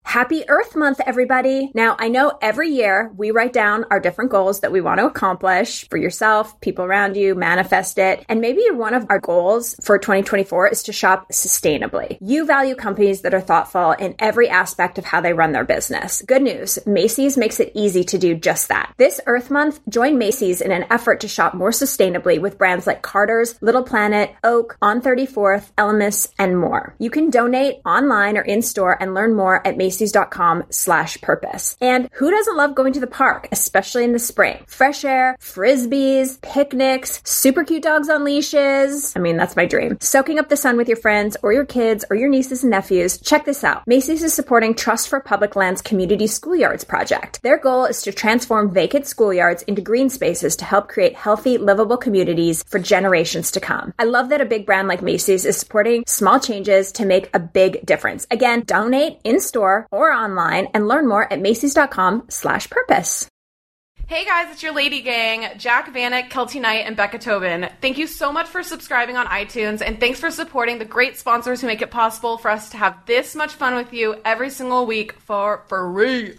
Happy Earth Month, everybody. Now, I know every year we write down our different goals that we want to accomplish for yourself, people around you, manifest it. And maybe one of our goals for 2024 is to shop sustainably. You value companies that are thoughtful in every aspect of how they run their business. Good news, Macy's makes it easy to do just that. This Earth Month, join Macy's in an effort to shop more sustainably with brands like Carter's, Little Planet, Oak, On 34th, Elemis, and more. You can donate online or in-store and learn more at Macys.com/purpose. And who doesn't love going to the park, especially in the spring? Fresh air, frisbees, picnics, super cute dogs on leashes. I mean, that's my dream. Soaking up the sun with your friends or your kids or your nieces and nephews. Check this out. Macy's is supporting Trust for Public Lands Community Schoolyards project. Their goal is to transform vacant schoolyards into green spaces to help create healthy, livable communities for generations to come. I love that a big brand like Macy's is supporting small changes to make a big difference. Again, donate in-store or online and learn more at Macys.com/purpose. Hey guys, it's your Lady Gang, Jack Vanek, Kelty Knight, and Becca Tobin. Thank you so much for subscribing on iTunes, and thanks for supporting the great sponsors who make it possible for us to have this much fun with you every single week for free.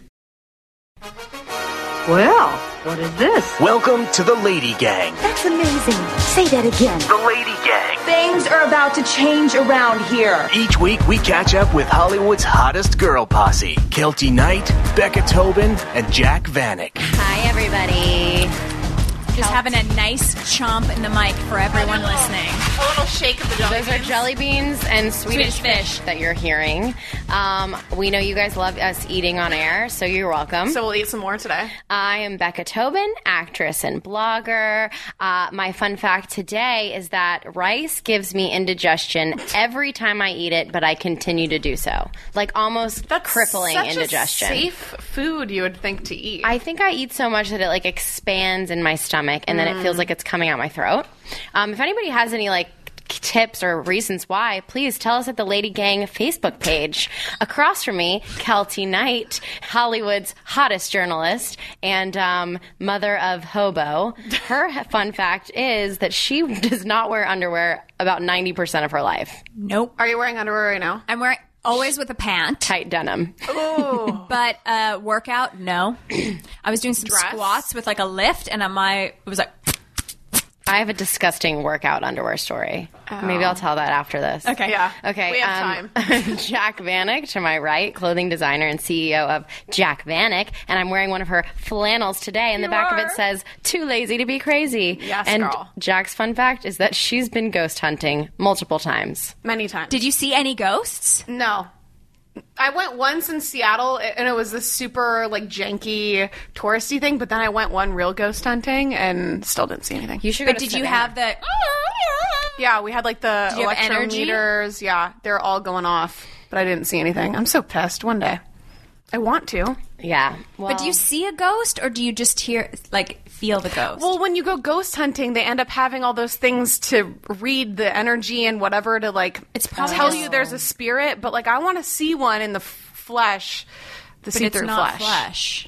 Well, what is this? Welcome to the Lady Gang. That's amazing. Say that again. The Lady Gang. Things are about to change around here. Each week we catch up with Hollywood's hottest girl posse, Kelty Knight, Becca Tobin, and Jack Vanek. Hi, everybody. Just having a nice chomp in the mic for everyone listening. A little shake of the jelly Those beans. are jelly beans and Swedish fish that you're hearing. We know you guys love us eating on air, so you're welcome. So we'll eat some more today. I am Becca Tobin, actress and blogger. My fun fact today is that rice gives me indigestion every time I eat it, but I continue to do so. Like almost crippling such indigestion. A safe food you would think to eat. I think I eat so much that it like expands in my stomach and then it feels like it's coming out my throat. If anybody has any like tips or reasons why, please tell us at the Lady Gang Facebook page. Across from me, Kelty Knight, Hollywood's hottest journalist and mother of Hobo. Her fun fact is that she does not wear underwear about 90% of her life. Nope. Are you wearing underwear right now? I'm wearing always with a pant. Tight denim. Ooh. But workout, no. I was doing some squats with like a lift and it was like... I have a disgusting workout underwear story. Maybe I'll tell that after this. Okay. Yeah. Okay. We have time. Jack Vanek, to my right, clothing designer and CEO of Jack Vanek, and I'm wearing one of her flannels today, and the back of it says, "Too lazy to be crazy." Yes, and girl. Jack's fun fact is that she's been ghost hunting multiple times. Many times. Did you see any ghosts? No. I went once in Seattle, and it was this super, like, janky, touristy thing, but then I went one real ghost hunting and still didn't see anything. You should go But to did you Savannah. have the... Yeah, we had, like, the you have energy? electrometers. Yeah, they're all going off, but I didn't see anything. I'm so pissed. One day. I want to. Yeah. Well, But do you see a ghost or do you just feel the ghost? Well, when you go ghost hunting, they end up having all those things to read the energy and whatever to, like, It's probably tell just- you there's a spirit, but, like, I want to see one in the flesh, the but see-through it's not flesh.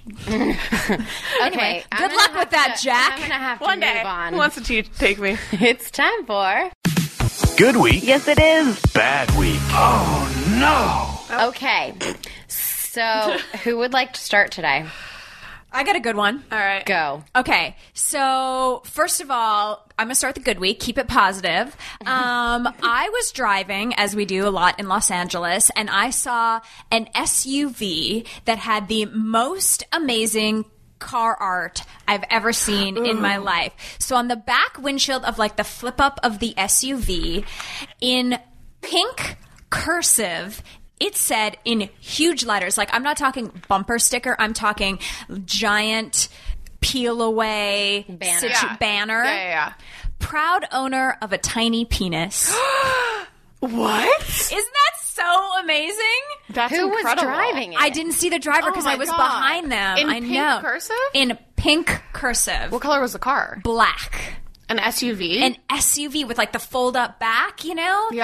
Okay. I'm good gonna luck have with that, to- Jack. I'm going to have to One move day. on. Who wants to take me? It's time for... Good week. Yes, it is. Bad week. Oh, no. Okay. So, who would like to start today? I got a good one. All right. Go. Okay, so first of all, I'm going to start the good week. Keep it positive. I was driving, as we do a lot in Los Angeles, and I saw an SUV that had the most amazing car art I've ever seen in my life. So on the back windshield of like the flip up of the SUV, in pink cursive, it said in huge letters, like I'm not talking bumper sticker, I'm talking giant peel away Banner. banner. Yeah. Proud owner of a tiny penis. What? Isn't that so amazing? That's Who was incredible. driving it? I didn't see the driver because my I was God. behind them. In I pink know. cursive? In pink cursive. What color was the car? Black. An SUV? An SUV with like the fold up back, you know? Yeah.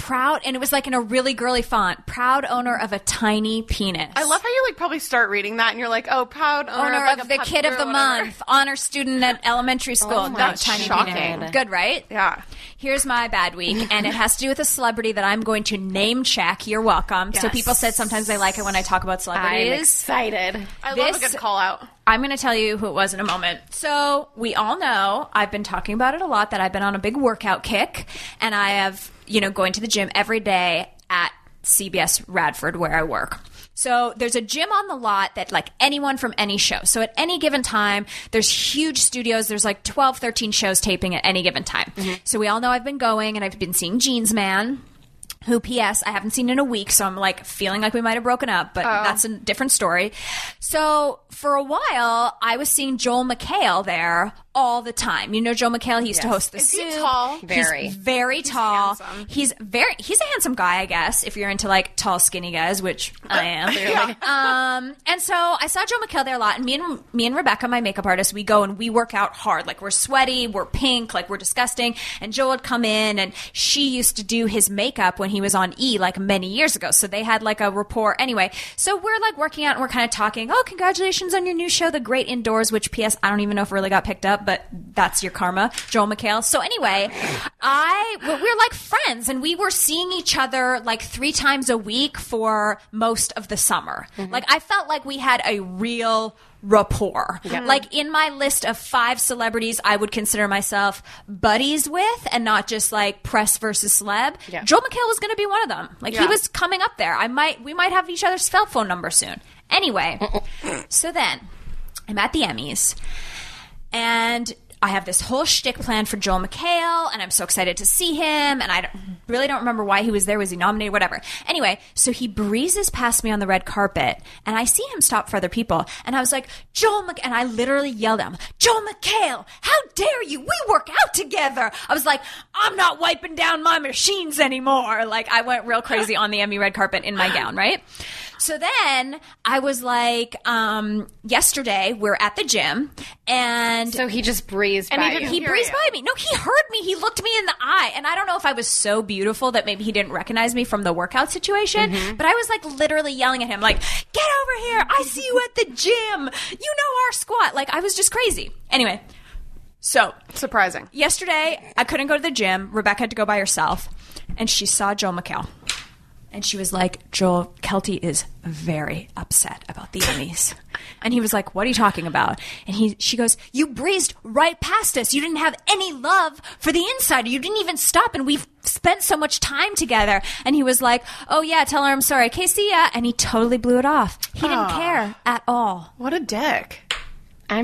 proud, and it was like in a really girly font, proud owner of a tiny penis. I love how you like probably start reading that and you're like, oh, proud owner Owner like of a the puppy kid of or the whatever. month, honor student at elementary school. Oh my That's God, tiny shocking. penis. Good, right? Yeah. Here's my bad week, and it has to do with a celebrity that I'm going to name check. You're welcome. So Yes. people said sometimes they like it when I talk about I'm celebrities. excited. I love a This- good call out. I'm going to tell you who it was in a moment. So we all know, I've been talking about it a lot, that I've been on a big workout kick, and I have, going to the gym every day at CBS Radford where I work. So there's a gym on the lot that like anyone from any show. So at any given time, there's huge studios. There's like 12, 13 shows taping at any given time. So we all know I've been going, and I've been seeing Jeans Man, who, P.S., I haven't seen in a week, so I'm like feeling like we might have broken up, but that's a different story. So for a while, I was seeing Joel McHale there all the time. You know Joel McHale? He used to host The Is Soup. he tall? Very. He's very tall. handsome. He's a handsome guy, I guess, if you're into like tall, skinny guys, which I am. And so I saw Joel McHale there a lot, and me and Rebecca, my makeup artist, we go and we work out hard. Like, we're sweaty, we're pink, like we're disgusting. And Joel would come in, and she used to do his makeup when he was on E! Like many years ago. So they had like a rapport. Anyway, so we're like working out and we're kind of talking, oh, congratulations on your new show, The Great Indoors, which, P.S., I don't even know if it really got picked up, but that's your karma, Joel McHale. So anyway, we're like friends, and we were seeing each other like 3 times a week for most of the summer. Like, I felt like we had a real rapport. Like, in my list of 5 celebrities I would consider myself buddies with, and not just like press versus celeb, Joel McHale was going to be one of them. Like, he was coming up there. We might have each other's cell phone number soon. Anyway, so then I'm at the Emmys, and I have this whole shtick planned for Joel McHale, and I'm so excited to see him, and I really don't remember why he was there. Was he nominated? Whatever. Anyway, so he breezes past me on the red carpet, and I see him stop for other people, and I was like, and I literally yelled at him, Joel McHale, how dare you? We work out together. I was like, I'm not wiping down my machines anymore. Like, I went real crazy on the Emmy red carpet in my gown, right? So then I was like, yesterday we're at the gym, and So he just breezed by you. he breezed by me. No, he heard me. He looked me in the eye. And I don't know if I was so beautiful that maybe he didn't recognize me from the workout situation, but I was like literally yelling at him, like, get over here. I see you at the gym. You know our squat. Like, I was just crazy. Anyway, so Surprising. yesterday I couldn't go to the gym. Rebecca had to go by herself, and she saw Joel McHale. And she was like, Joel, Kelty is very upset about the Emmys. And he was like, what are you talking about? And she goes, you breezed right past us. You didn't have any love for the insider. You didn't even stop, and we've spent so much time together. And he was like, oh yeah, tell her I'm sorry. Okay, see ya. And he totally blew it off. He didn't care at all. What a dick. I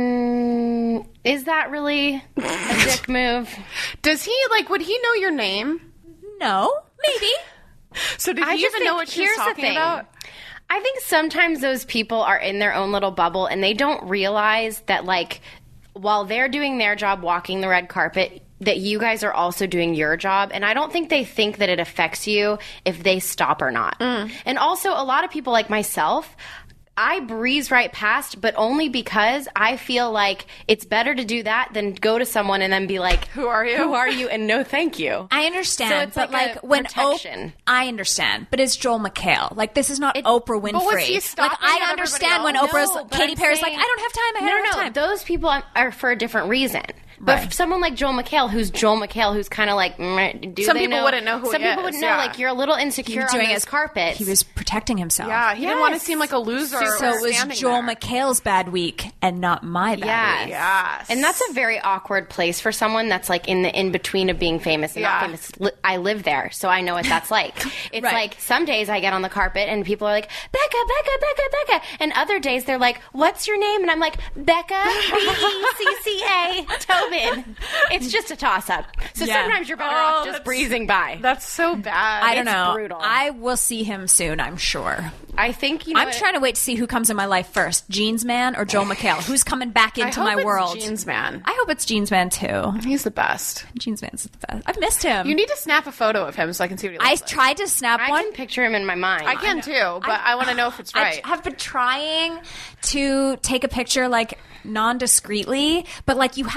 mean, is that really a dick move? Does he, would he know your name? No, maybe. So did he even know what she was talking about? I think sometimes those people are in their own little bubble, and they don't realize that, like, while they're doing their job walking the red carpet, that you guys are also doing your job. And I don't think they think that it affects you if they stop or not. And also, a lot of people like myself, I breeze right past, but only because I feel like it's better to do that than go to someone and then be like, Who are you? Who are you? And no thank you. I understand, So it's but like a when protection. I understand, but it's Joel McHale. Like, this is not Oprah Winfrey. But was he like, stopping I at understand when everybody Oprah's No, but Katy I'm Perry's saying- like, I don't have time. I don't have time. Those people are for a different reason. But Right. someone like Joel McHale, who's kind of like, Some people wouldn't know who Some he people is, wouldn't know, yeah. like, you're a little insecure on those carpets. He was protecting himself. Yeah, he didn't want to Yes. seem like a loser. So or it was standing Joel there. McHale's bad week and not my bad week. Yes. And that's a very awkward place for someone that's like in the in-between of being famous and not Yeah. famous. I live there, so I know what that's like. It's Right. like some days I get on the carpet and people are like, Becca, Becca, Becca, Becca. And other days they're like, what's your name? And I'm like, Becca, B-E-C-C-A, Tobin. It's just a toss-up. So Yeah. sometimes you're better Oh, off just that's- breezing by. That's so bad. I don't It's know. brutal. I will see him soon, I'm sure. I think, you know, I'm trying to wait to see who comes in my life first, Jeans Man or Joel McHale. Who's coming back into I hope my it's world? Jeans Man. I hope it's Jeans Man too. He's the best. Jeans Man's the best. I've missed him. You need to snap a photo of him so I can see what he I looks like. tried to snap I one. can picture him in my mind. I can too, but I want to know if it's right. I have been trying to take a picture like non-discreetly, but like you have to be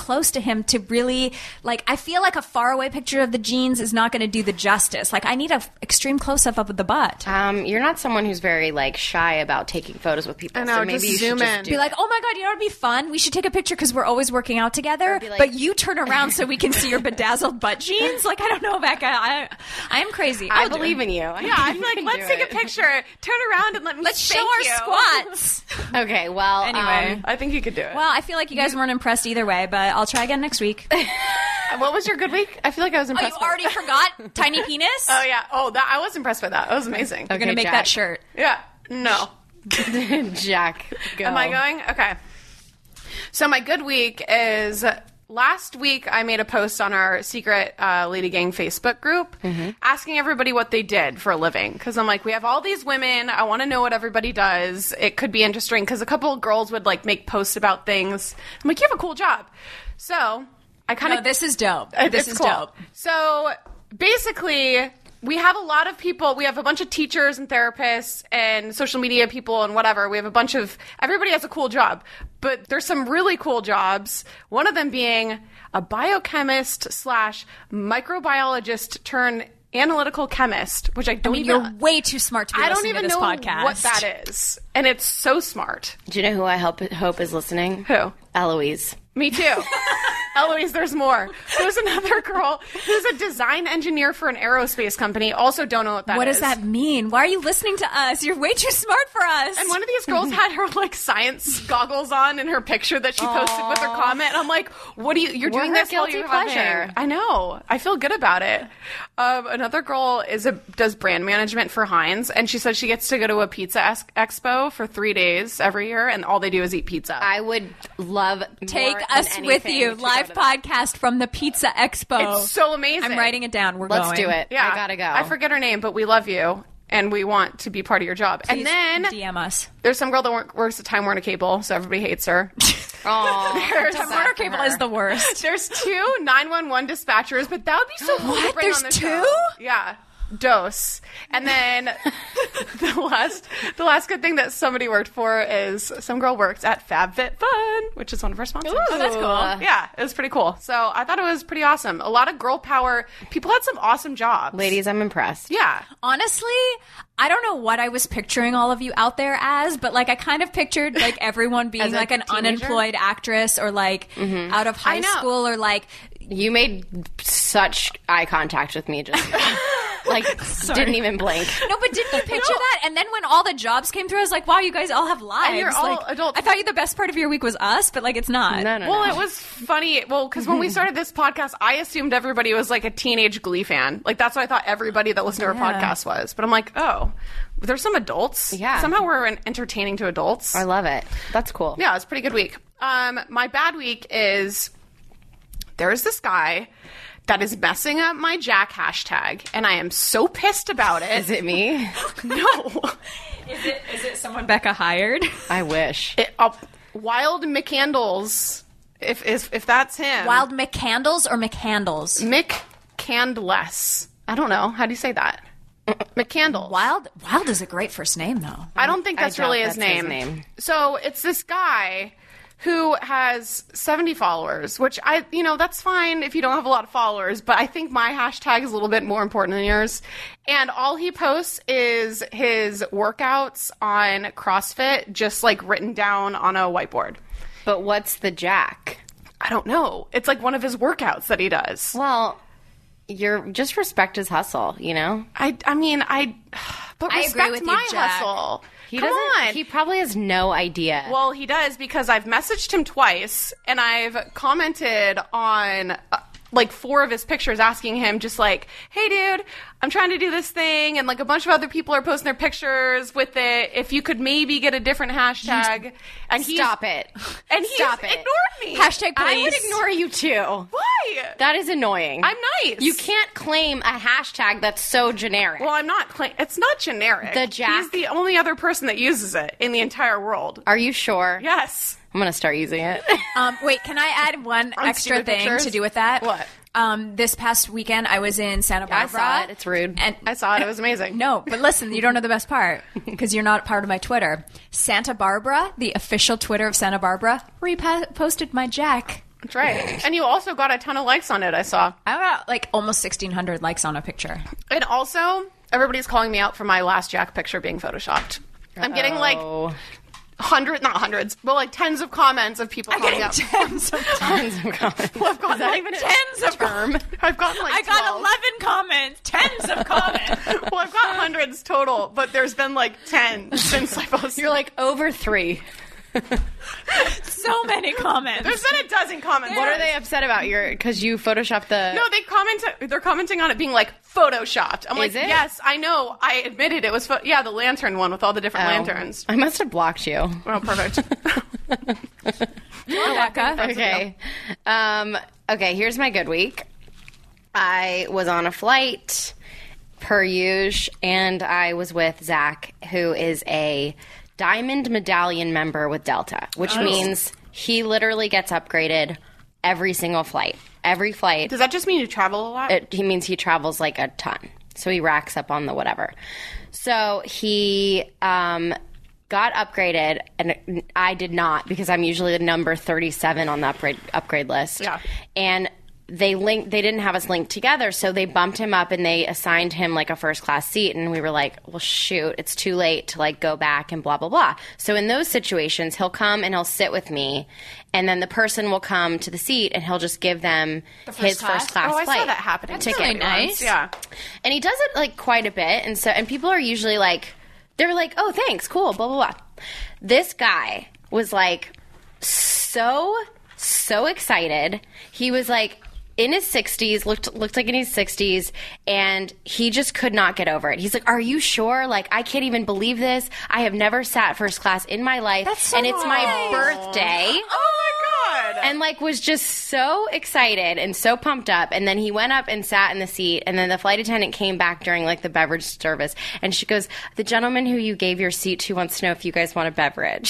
close to him to really, like, I feel like a faraway picture of the jeans is not going to do the justice. Like, I need an extreme close-up of the butt. You're not someone who's very, like, shy about taking photos with people. I know, so maybe just you zoom should just in. do Be like, it. oh my God, you know what would be fun? We should take a picture because we're always working out together. be like- But you turn around so we can see your bedazzled butt jeans. Like, I don't know, Becca. I am crazy. I believe in you. Yeah, I'm like, let's take a picture, turn around, and let me Let's show spank our you. squats. Okay, well, Anyway. I think you could do it. Well, I feel like you guys weren't impressed either way, but I'll try again next week. What was your good week? I feel like I was Oh, impressed. you already forgot? Tiny penis? Oh yeah. Oh, that I was impressed by that. That was amazing. You're going to make Jack. that shirt. Yeah. No. Jack, go. Am I going? Okay. So my good week is last week I made a post on our secret Lady Gang Facebook group asking everybody what they did for a living. Because I'm like, we have all these women. I want to know what everybody does. It could be interesting because a couple of girls would like make posts about things. I'm like, you have a cool job. So I kind of... No, this is dope. This It's is cool. dope. So basically, we have a lot of people. We have a bunch of teachers and therapists and social media people and whatever. We have a bunch of... Everybody has a cool job. But there's some really cool jobs. One of them being a biochemist / microbiologist turned analytical chemist, which I don't I mean, even... you're way too smart to be I don't listening even to this know podcast. what that is. And it's so smart. Do you know who I hope is listening? Who? Eloise. Me too. Eloise, there's more. There's another girl who's a design engineer for an aerospace company. Also don't know what that is. What does that mean? Why are you listening to us? You're way too smart for us. And one of these girls had her like science goggles on in her picture that she posted with her comment. And I'm like, what are you're We're doing her this while guilty you're pleasure. having... I know. I feel good about it. Another girl does brand management for Heinz, and she says she gets to go to a pizza expo for 3 days every year, and all they do is eat pizza. I would love Take more us than with anything you. to go Live to that. podcast from the Pizza Expo. It's so amazing. I'm writing it down. We're Let's going. do it. Yeah, I gotta go. I forget her name, but we love you, and we want to be part of your job. Please and then DM us. there's some girl that works at Time Warner Cable, so everybody hates her. Aw, There's Time Warner Cable is the worst. There's 2 911 dispatchers, but that would be so cool to What? bring There's on the 2? show. Yeah. Dose. And then the last good thing that somebody worked for is some girl works at FabFitFun, which is one of our sponsors. Oh, that's cool. Yeah, it was pretty cool. So I thought it was pretty awesome. A lot of girl power. People had some awesome jobs. ladies, I'm impressed. Yeah. Honestly, I don't know what I was picturing all of you out there as, but like I kind of pictured like everyone being As a like an teenager? unemployed actress or like out of high know. school or like You made such eye contact with me just now. Like, didn't even blink. no, but didn't you picture that? And then when all the jobs came through, I was like, wow, you guys all have lives. And you're all Like, adults. I thought the best part of your week was us, but like it's not. No. Well, it was funny. Well, because when we started this podcast, I assumed everybody was like a teenage Glee fan. Like, that's what I thought everybody that listened to our podcast was. But I'm like, oh, there's some adults. Yeah. Somehow we're entertaining to adults. I love it. That's cool. Yeah, it's a pretty good week. My bad week is there's this guy that is messing up my Jack hashtag, and I am so pissed about it. Is it me? No. Is it someone Becca hired? I wish. Wild McCandles, if that's him. Wild McCandles or McCandles? Mick Candless. I don't know. How do you say that? McCandles. Wild is a great first name though. I don't think that's I doubt really his that's his name. name. So it's this guy who has 70 followers, which that's fine if you don't have a lot of followers, but I think my hashtag is a little bit more important than yours. And all he posts is his workouts on CrossFit, just like written down on a whiteboard. But what's the Jack? I don't know. It's like one of his workouts that he does. Well, you're just respect his hustle, you know? But I respect agree with you, my Jack. hustle. He Come doesn't. on. He probably has no idea. Well, he does because I've messaged him twice and I've commented on like 4 of his pictures asking him just like, hey dude, I'm trying to do this thing, and like a bunch of other people are posting their pictures with it. If you could maybe get a different hashtag. And Stop it. And he's Stop it. ignored me. Hashtag I would please. ignore you too. Why? That is annoying. I'm nice. You can't claim a hashtag that's so generic. Well, I'm not it's not generic. The Jack. He's the only other person that uses it in the entire world. Are you sure? Yes. I'm going to start using it. Wait, can I add one On extra stupid thing pictures? to do with that? What? This past weekend, I was in Santa I Barbara. saw it. It's rude. And I saw it. It was amazing. no, but listen, you don't know the best part because you're not part of my Twitter. Santa Barbara, the official Twitter of Santa Barbara, reposted my Jack That's right. And you also got a ton of likes on it, I saw. I got like almost 1,600 likes on a picture. And also, everybody's calling me out for my last Jack picture being photoshopped. I'm getting like not hundreds, but like tens of comments of people calling out. Tens of comments. Well, I've gotten like tens of term. I've gotten like I got 11 comments. Tens of comments. Well, I've got hundreds total, but there's been like 10 since I posted. You're like over 3. So many comments. There's been a dozen comments. What are they upset about? Because you photoshopped the... No, they're commenting on it being like photoshopped. I'm like, it? yes, I know. I admitted it was the lantern one with all the different lanterns. I must have blocked you. Oh, perfect. Rebecca. Okay. Okay, here's my good week. I was on a flight, per usual, and I was with Zach, who is a Diamond Medallion member with Delta, which means he literally gets upgraded every single flight. Every flight. Does that just mean you travel a lot? He means he travels like a ton. So he racks up on the whatever. So he got upgraded, and I did not, because I'm usually the number 37 on the upgrade list. Yeah. And they didn't have us linked together, so they bumped him up and they assigned him like a first class seat, and we were like, well, shoot, it's too late to like go back and blah blah blah. So in those situations, he'll come and he'll sit with me, and then the person will come to the seat and he'll just give them his first class I flight saw that happening. ticket. really nice. Yeah. And he does it like quite a bit, and people are usually like, they're like, oh, thanks, cool, blah blah blah. This guy was like so excited. He was like in his 60s, looked like in his 60s, and he just could not get over it. He's like, are you sure? Like, I can't even believe this. I have never sat first class in my life, and it's my birthday. Oh my God. And like was just so excited and so pumped up, and then he went up and sat in the seat, and then the flight attendant came back during like the beverage service, and she goes, the gentleman who you gave your seat to wants to know if you guys want a beverage.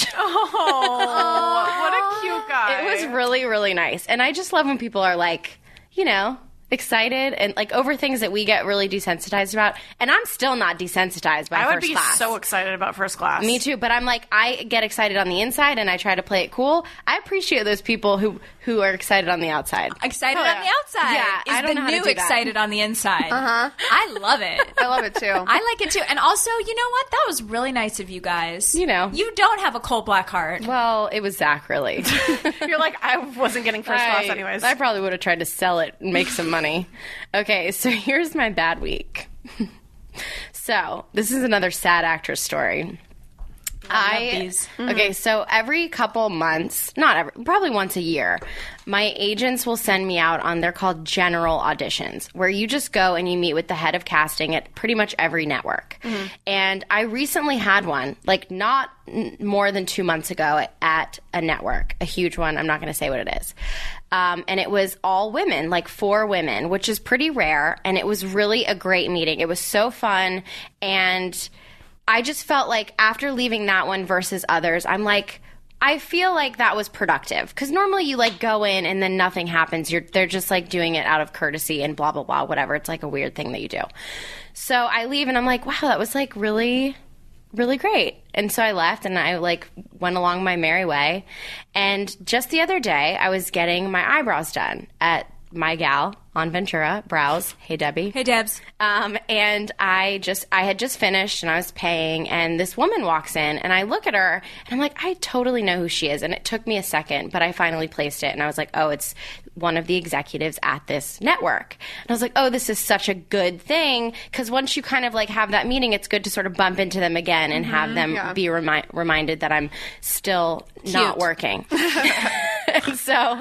Oh, what a cute guy. It was really, really nice. And I just love when people are like, you know, excited and like over things that we get really desensitized about. And I'm still not desensitized by I would first be class. so excited about first class. Me too, but I'm like, I get excited on the inside and I try to play it cool. I appreciate those people who are excited on the outside. Excited Oh, on yeah. the outside Yeah, is I don't the know how to new do that. excited on the inside. I love it. I love it too. I like it too. And also, you know what? That was really nice of you guys. You know. You don't have a cold black heart. Well, it was Zach, really. You're like, I wasn't getting first class anyways. I probably would have tried to sell it and make some money. Okay, so here's my bad week. So this is another sad actress story. Okay, so every couple months, probably once a year, my agents will send me out on, they're called general auditions, where you just go and you meet with the head of casting at pretty much every network. And I recently had one, like not more than 2 months ago at a network, a huge one. I'm not going to say what it is. And it was all women, like 4 women, which is pretty rare. And it was really a great meeting. It was so fun. And I just felt like after leaving that one versus others, I'm like, I feel like that was productive. Because normally you like go in and then nothing happens. They're just like doing it out of courtesy and blah, blah, blah, whatever. It's like a weird thing that you do. So I leave and I'm like, wow, that was like really, really great. And so I left and I like went along my merry way. And just the other day, I was getting my eyebrows done at my gal on Ventura Brows. Hey, Debbie. Hey, Debs. And I had just finished and I was paying, and this woman walks in and I look at her and I'm like, I totally know who she is. And it took me a second, but I finally placed it and I was like, oh, it's one of the executives at this network. And I was like, oh, this is such a good thing, because once you kind of like have that meeting, it's good to sort of bump into them again and have them be reminded that I'm still not working. And so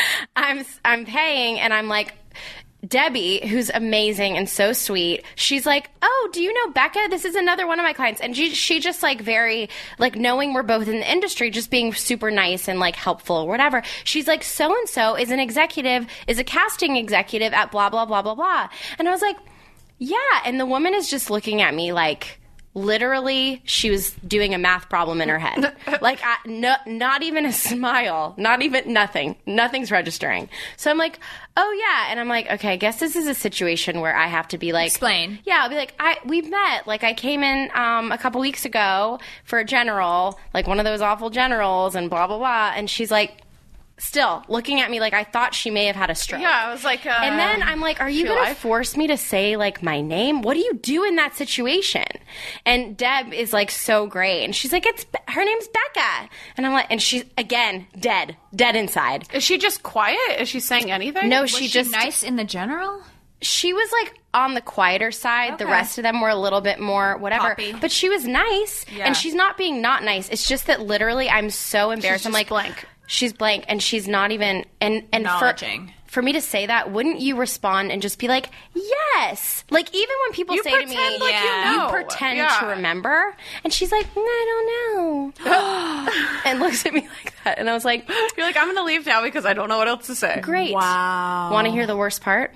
I'm paying, and I'm like, Debbie, who's amazing and so sweet, she's like, oh, do you know Becca? This is another one of my clients. And she just like very, like knowing we're both in the industry, just being super nice and like helpful or whatever. She's like, so-and-so is a casting executive at blah, blah, blah, blah, blah. And I was like, yeah. And the woman is just looking at me like, literally, she was doing a math problem in her head. Like, not even a smile. Not even nothing. Nothing's registering. So I'm like, oh, yeah. And I'm like, okay, I guess this is a situation where I have to be like... Explain. Yeah, I'll be like, we've met. Like, I came in a couple weeks ago for a general, like one of those awful generals and blah, blah, blah. And she's like... still looking at me like I thought she may have had a stroke. Yeah, I was like, and then I'm like, are you going to force me to say like my name? What do you do in that situation? And Deb is like so great. And she's like, her name's Becca. And I'm like, and she's again, dead inside. Is she just quiet? Is she saying anything? No, Was she she just, nice in the general? she was like on the quieter side. Okay. The rest of them were a little bit more whatever. Poppy. But she was nice. Yeah. And she's not being not nice. It's just that literally I'm so embarrassed. She's I'm just like, blank. She's blank, and she's not even and Acknowledging. for me to say that, wouldn't you respond and just be like, yes? Like, even when people You say to me, pretend like you know. you pretend Yeah. to remember. And she's like, I don't know. And looks at me like that. And I was like, You're like, I'm going to leave now because I don't know what else to say. great. Wow. Want to hear the worst part?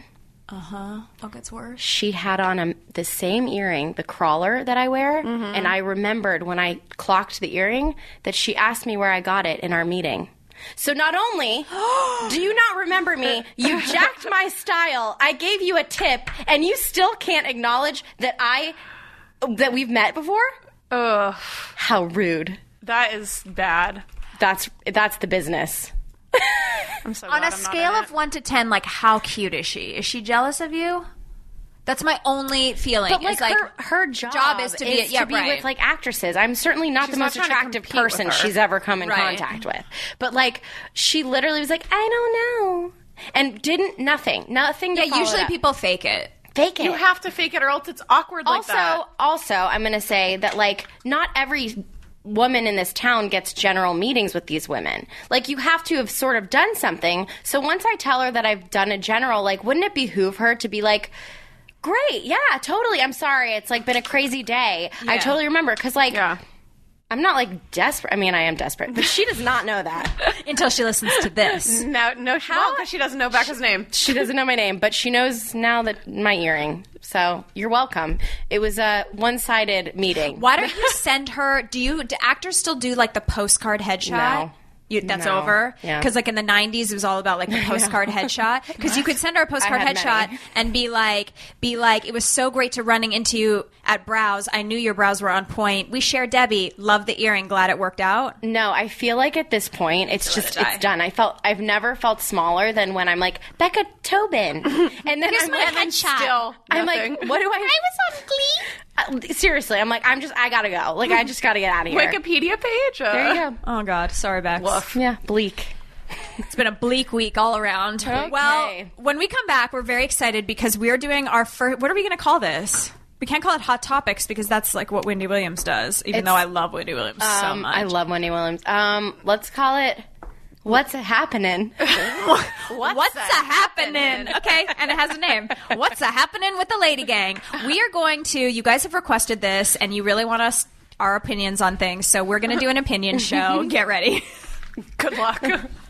What gets worse? She had on the same earring, the crawler that I wear. And I remembered when I clocked the earring that she asked me where I got it in our meeting. So not only do you not remember me, you jacked my style, I gave you a tip, and you still can't acknowledge that we've met before? Ugh, How rude. that is bad. That's the business. I'm so On glad a I'm not scale in of 1 to 10, like, how cute is she? Is she jealous of you? That's my only feeling. But is, like her job is to be right. with like actresses. I'm certainly not She's the not most trying to attractive compete with person her. she's ever come in Right. contact with. But like she literally was like, I don't know, and didn't nothing. To Yeah, follow usually it up. people fake it. fake it. You have to fake it or else it's awkward like that. Also, I'm going to say that like not every woman in this town gets general meetings with these women. Like you have to have sort of done something. So once I tell her that I've done a general, like wouldn't it behoove her to be like, great, yeah, totally. I'm sorry. It's like been a crazy day. I totally remember because like I'm not like desperate. I mean, I am desperate, but she does not know that. Until she listens to this. No, she won't because she doesn't know Becca's name. She doesn't know my name, but she knows now that my earring. So you're welcome. It was a one-sided meeting. Why don't you send her? Do actors still do like the postcard headshot? No. That's No. over? Yeah. Because like in the 90s, it was all about like the postcard headshot. Because you could send her a postcard I had headshot many. and be like, it was so great to running into you at Brows. I knew your brows were on point. We share Debbie. Love the earring. Glad it worked out. No, I feel like at this point it's just die. it's done. I've never felt smaller than when I'm like Becca Tobin, and then I'm like, Still, I'm nothing. like, what do I was on Glee. Seriously, I'm like, I gotta go. Like, I just gotta get out of here. Wikipedia page. There you go. Oh God, sorry, Bex. Yeah, bleak. It's been a bleak week all around. Okay. Well, when we come back, we're very excited because we're doing our first. What are we going to call this? We can't call it Hot Topics because that's like what Wendy Williams does. Even though I love Wendy Williams so much. I love Wendy Williams. Let's call it What's Happening. What's a happening? Okay, and it has a name. What's a happening with the Lady Gang? We are going to. You guys have requested this, and you really want our opinions on things. So we're going to do an opinion show. Get ready. Good luck.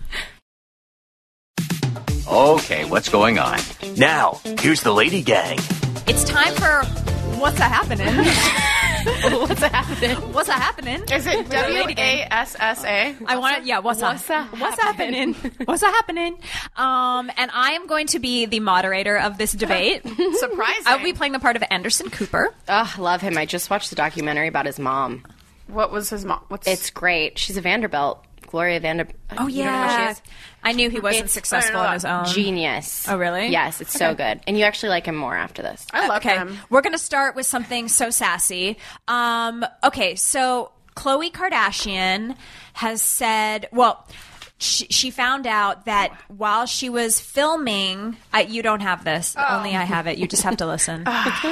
Okay, what's going on? Now, here's the Lady Gang. It's time for What's a happening? What's Happening? What's a happening? Is it WASSA? I want it. Yeah. What's happening? What's happening? And I am going to be the moderator of this debate. Surprising. I'll be playing the part of Anderson Cooper. Oh, love him. I just watched the documentary about his mom. What was his mom? It's great. She's a Vanderbilt. Gloria Vanderbilt. Oh You don't know who she is? I knew he wasn't It's successful on his own. Genius. Oh, really? Yes, it's so good. And you actually like him more after this. I love Okay, him. we're going to start with something so sassy. Okay, so Khloe Kardashian has said, well, she found out that while she was filming, you don't have this. Only I have it. You just have to listen.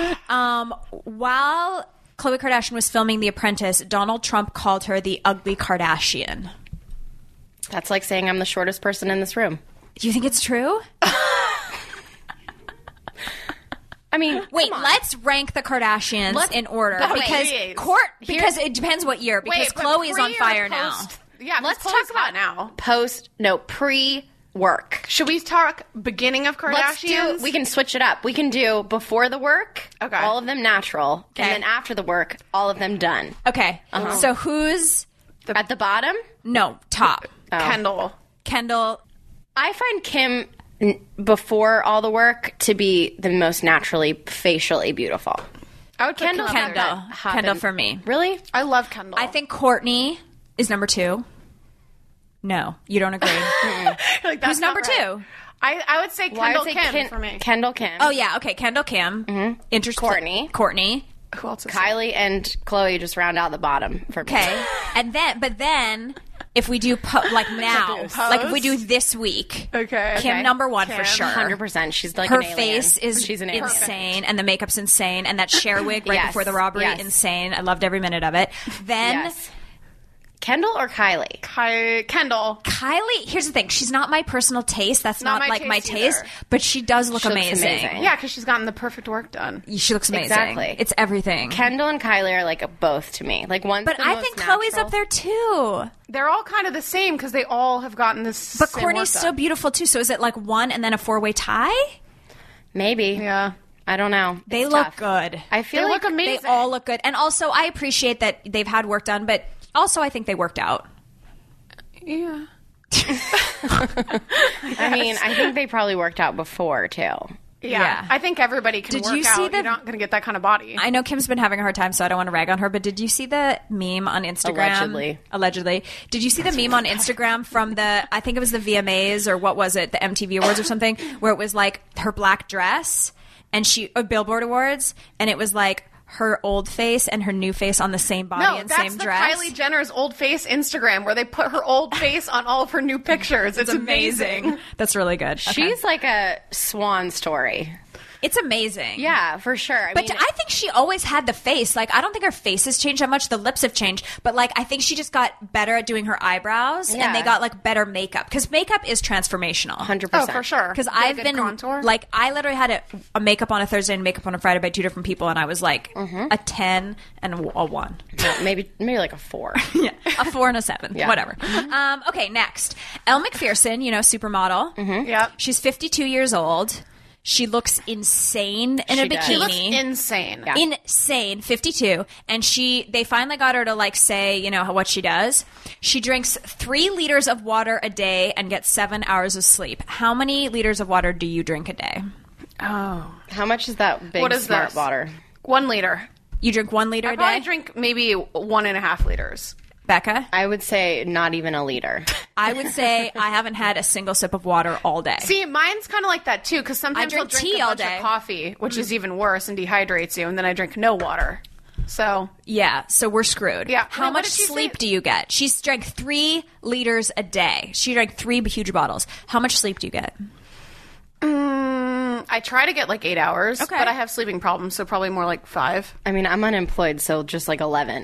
While Khloe Kardashian was filming The Apprentice, Donald Trump called her the ugly Kardashian. That's like saying I'm the shortest person in this room. Do you think it's true? I mean, Wait, come on. let's rank the Kardashians in order but because it depends what year. Because but Khloe is on pre or fire now. post? Yeah, Let's let's talk talk about now. pre-work. Should we talk beginning of Kardashians? We can switch it up. We can do before the work, Okay. all of them natural, and then after the work, all of them done. Okay, so who's At the bottom, top? Kendall. Kendall. I find Kim before all the work to be the most naturally facially beautiful. I would put Kendall. Kendall for me. Really? I love Kendall. I think Kourtney is number 2. No, you don't agree. Like, that's Who's number not right. 2? I would say Well, I Kendall would say Kim for me. Kendall Kim. Oh yeah, okay. Kendall Kim. Interesting. Courtney. Who else is Kylie and Khloe just round out the bottom for me. Okay, and then if we do like now, like if we do this week, Okay. Kim number 1 for Kim. sure. 100%. She's like Her an alien. face is She's an alien. insane, and the makeup's insane, and that Cher wig right Yes, before the robbery, yes. insane. I loved every minute of it. Then Yes. Kendall or Kylie? Kendall. Kylie, here's the thing: she's not my personal taste. That's Not not, my like my taste taste, either. but she does look She looks amazing. amazing. Yeah, because she's gotten the perfect work done. She looks amazing. Exactly. It's everything. Kendall and Kylie are like both to me. Like one's but the I most think natural. Chloe's up there too. They're all kind of the same because they all have gotten this. But same Courtney's work so done. beautiful too. So is it like 1 and then a 4-way tie? Maybe. Yeah. I don't know. They It's look tough. good. I feel They like look amazing. They all look good. And also, I appreciate that they've had work done, but also I think they worked out. Yeah. I mean, I think they probably worked out before too. Yeah. I think everybody can Did work you see out. the- You're not going to get that kind of body. I know Kim's been having a hard time, so I don't want to rag on her, but did you see the meme on Instagram? Allegedly. Did you see the meme on Instagram from I think it was the VMAs or what was it, the MTV Awards or something, where it was like her black dress and Billboard Awards, and it was like her old face and her new face on the same body No, and that's same the dress. Kylie Jenner's old face Instagram where they put her old face on all of her new pictures. It's amazing. That's really good. Okay. She's like a swan story. It's amazing. Yeah, for sure. But I think she always had the face. Like, I don't think her face has changed that much. The lips have changed. But, like, I think she just got better at doing her eyebrows. Yeah. And they got, like, better makeup. Because makeup is transformational. 100%. Oh, for sure. Because Get I've good been, contour. like, I literally had a makeup on a Thursday and makeup on a Friday by 2 different people. And I was, like, a 10 and a 1. Yeah, maybe like a 4. Yeah, a 4 and a 7. Yeah. Whatever. Okay, next. Elle Macpherson, supermodel. Yep. She's 52 years old. She looks insane in a She does. bikini. She looks insane. Yeah. Insane, 52. And they finally got her to like say, what she does. She drinks 3 liters of water a day and gets 7 hours of sleep. How many liters of water do you drink a day? Oh. How much is that big What is smart this? water? 1 liter. You drink 1 liter I a probably day? drink maybe 1.5 liters. Becca? I would say not even a liter. I would say I haven't had a single sip of water all day. See, mine's kind of like that too, because sometimes drink I'll drink tea a all bunch day. of coffee, which is even worse and dehydrates you, and then I drink no water. So Yeah, so we're screwed. Yeah. How Wait, what much did she sleep say? do you get? She's drank 3 liters a day. She drank 3 huge bottles. How much sleep do you get? I try to get like 8 hours, Okay. but I have sleeping problems, so probably more like 5. I mean, I'm unemployed, so just like 11.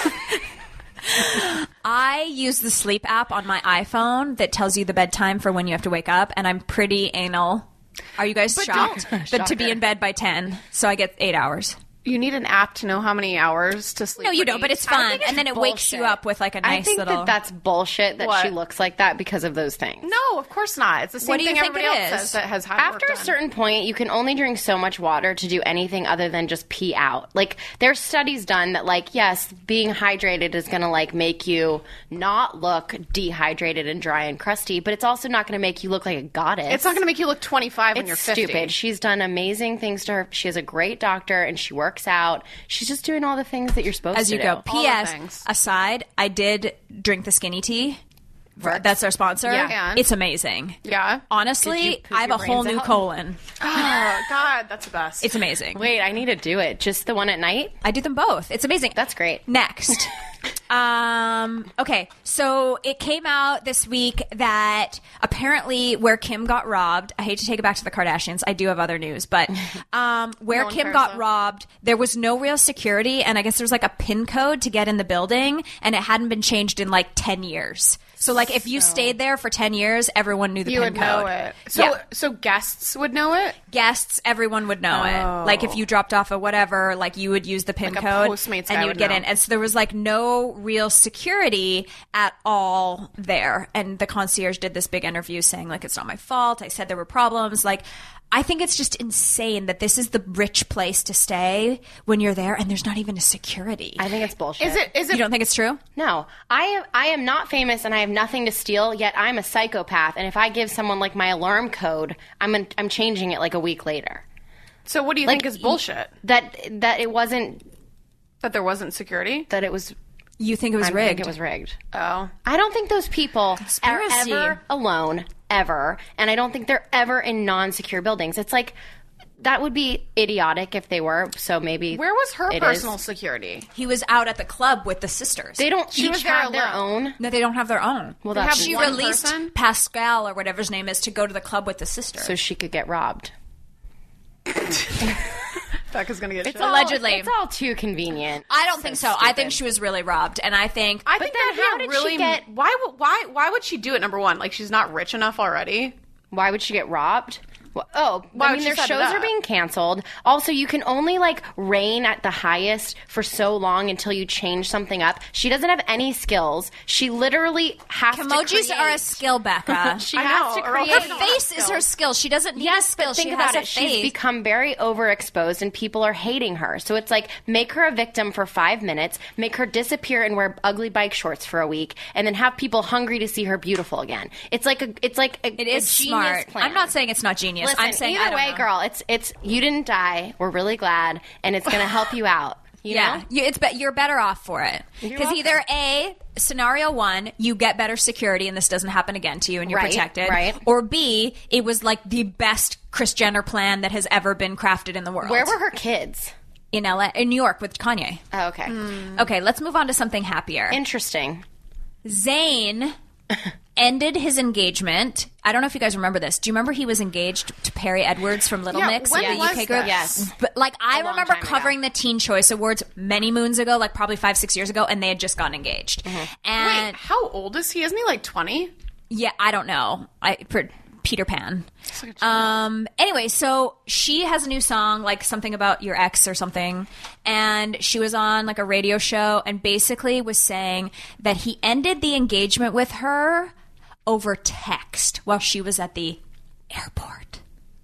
I use the sleep app on my iPhone that tells you the bedtime for when you have to wake up, and I'm pretty anal. Are you guys shocked? But to be in bed by 10, so I get 8 hours. You need an app to know how many hours to sleep. No, you would don't, be. but it's I fun. think it's And then it wakes you bullshit. up with like a I nice think little... that's bullshit that What? she looks like that because of those things. No, of course not. It's the same What do you thing think everybody it else is? says that has had After work a done. certain point, you can only drink so much water to do anything other than just pee out. Like, there's studies done that, like, yes, being hydrated is going to, like, make you not look dehydrated and dry and crusty, but it's also not going to make you look like a goddess. It's not going to make you look 25 when It's you're 50. stupid. She's done amazing things to her. She has a great doctor, and she works out. She's just doing all the things that you're supposed As to you do. go. All the P.S. things. Aside, I did drink the skinny tea. That's our sponsor. Yeah. It's amazing. Yeah. Did Honestly, you poop I have your a whole brains new out? colon. Oh, God, that's the best. It's amazing. Wait, I need to do it. Just the one at night? I do them both. It's amazing. That's great. Next. Okay, so it came out this week that apparently where Kim got robbed, I hate to take it back to the Kardashians, I do have other news, but where one Kim cares, got though. robbed, there was no real security, and I guess there was like a PIN code to get in the building, and it hadn't been changed in like 10 years. So like if you stayed there for 10 years, everyone knew the you PIN would code. know it. So, Yeah. so guests would know it? Guests, everyone would know it. Like if you dropped off a whatever, like you would use the PIN Like a code Postmates and guy you would would get know. in. And so there was like no real security at all there. And the concierge did this big interview saying like, it's not my fault. I said there were problems. Like, I think it's just insane that this is the rich place to stay when you're there and there's not even a security. I think it's bullshit. Is You it don't think it's true? No, I am not famous and I have nothing to steal. Yet I'm a psychopath, and if I give someone like my alarm code, I'm changing it like a week later. so what do you think is bullshit? That it wasn't That there wasn't security? that it was. You think it was I rigged? think it was rigged. Oh. I don't think those people Conspiracy. are ever alone, ever. And I don't think they're ever in non-secure buildings. It's like, that would be idiotic if they were, so maybe Where was her it personal is. security? He was out at the club with the sisters. They don't She was each there have their alone. own. No, they don't have their own. Well, They that's have She one released person? Pascal or whatever his name is to go to the club with the sister. so she could get robbed. Becca's gonna get shit. Allegedly. It's all too convenient. I don't think so. I think she was really robbed, and I think I But think then that'd how be a did she really get- why would she do it? Number one, like she's not rich enough already. Why would she get robbed? Well, Why I would mean, she their set it shows are up? being canceled. Also, you can only like reign at the highest for so long until you change something up. She doesn't have any skills. She literally has to emojis create. are a skill, Becca. She I has know, to or else create. they Her don't face have is skills. her skill. She doesn't need a Yes, skill. but think she about has it. a She's face. become very overexposed, and people are hating her. So it's like, make her a victim for 5 minutes, make her disappear and wear ugly bike shorts for a week, and then have people hungry to see her beautiful again. It is It is smart. Plan. I'm not saying it's not genius. Listen, I'm saying I either don't way, know. girl, it's you didn't die. We're really glad, and it's going to help you out. You Yeah, know? you're better off for it because either A, scenario one, you get better security and this doesn't happen again to you and you're Right, protected, right. or B, it was like the best Kris Jenner plan that has ever been crafted in the world. Where were her kids? in New York with Kanye. Oh, okay. Okay, let's move on to something happier. Interesting. Zayn ended his engagement. I don't know if you guys remember this. Do you remember he was engaged to Perry Edwards from Little Yeah, Mix, when the was UK group? this? Yes. But like I long remember time ago. covering the Teen Choice Awards many moons ago, like probably 5-6 years ago, and they had just gotten engaged. Mm-hmm. And Wait, how old is he? Isn't he like 20? yeah, I don't know. For Peter Pan. Anyway, so she has a new song, like something about your ex or something, and she was on like a radio show and basically was saying that he ended the engagement with her over text while she was at the airport.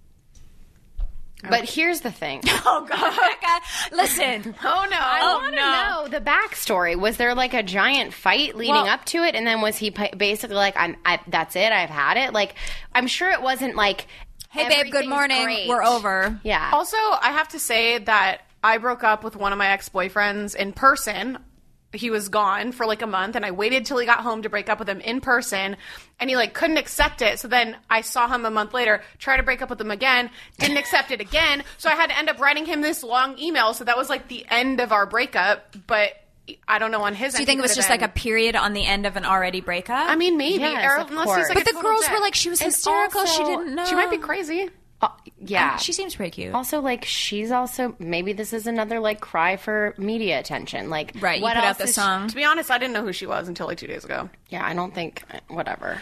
But here's the thing. Oh God, Becca, listen. Oh no! I want to know the backstory. Was there like a giant fight leading Well- up to it, and then was he basically like, "That's it, I've had it"? Like, I'm sure it wasn't like, Hey babe, good everything's morning. great. We're over. Yeah. Also, I have to say that I broke up with one of my ex-boyfriends in person. He was gone for like a month, and I waited till he got home to break up with him in person, and he like couldn't accept it. So then I saw him a month later, try to break up with him again, didn't accept it again. So I had to end up writing him this long email. So that was like the end of our breakup. But I don't know on his end. Do you think it was just like a period on the end of an already breakup? I mean, maybe. Yes, or of unless course. he's like but a the total girls dick. were like, she was And hysterical. She also- didn't know. She might be crazy. Yeah. She seems pretty cute. Also, like, she's also, maybe this is another, like, cry for media attention. Like, Right, you what put else out the is- song. To be honest, I didn't know who she was until like 2 days ago. Yeah, I don't think, whatever.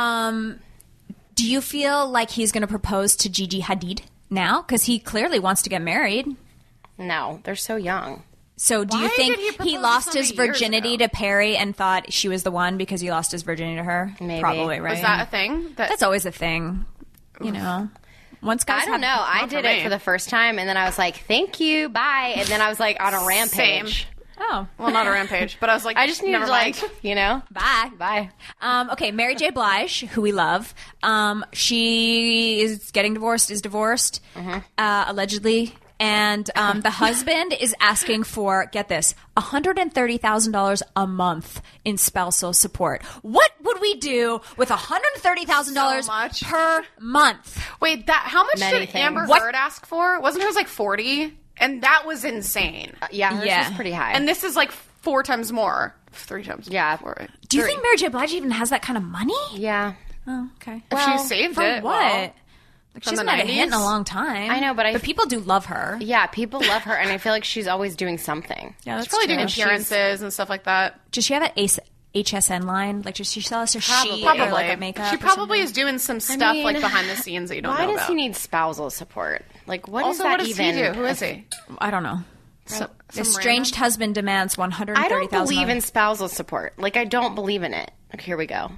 Do you feel like he's going to propose to Gigi Hadid now? Because he clearly wants to get married. No, they're so young. So do you Why think did he propose he to lost his somebody years virginity ago? to Perry and thought she was the one because he lost his virginity to her? Maybe. Probably, right? Was that a thing? That's always a thing, you know. Once guys I don't know. I Not for did it me. for the first time, and then I was like, thank you, bye. And then I was like on a rampage. Oh, Well, not a rampage, but I was like, I just needed never to, mind. like, you know, bye. bye. Okay, Mary J. Blige, who we love, she is getting divorced, is divorced, allegedly. And the husband is asking for, get this, $130,000 a month in spousal support. What would we do with $130,000 So much. per month? Wait, that how much Many did Amber things. Heard ask for? Wasn't hers like 40? And that was insane. Yeah, hers Yeah. was pretty high. And this is like 4 times more, 3 times. Yeah. more. Do you think Mary J. Blige even has that kind of money? yeah. Oh, okay. If she saved For it? what? well, Like, from she's the not a hit in a 90s? long time. I know, but people do love her. Yeah, people love her, and I feel like she's always doing something. Yeah, that's She's probably doing true. appearances and stuff like that. Does she have an HSN line? Like, does she sell us her sheet Probably. or like a makeup? She or probably something? is doing some stuff mean, like behind the scenes that you don't Why know does about. he need spousal support? Like, what also, is that what does even? he do? Who is he? I don't know. Some Estranged husband demands $130,000. I don't believe in spousal support. Like, I don't believe in it. Okay, here we go.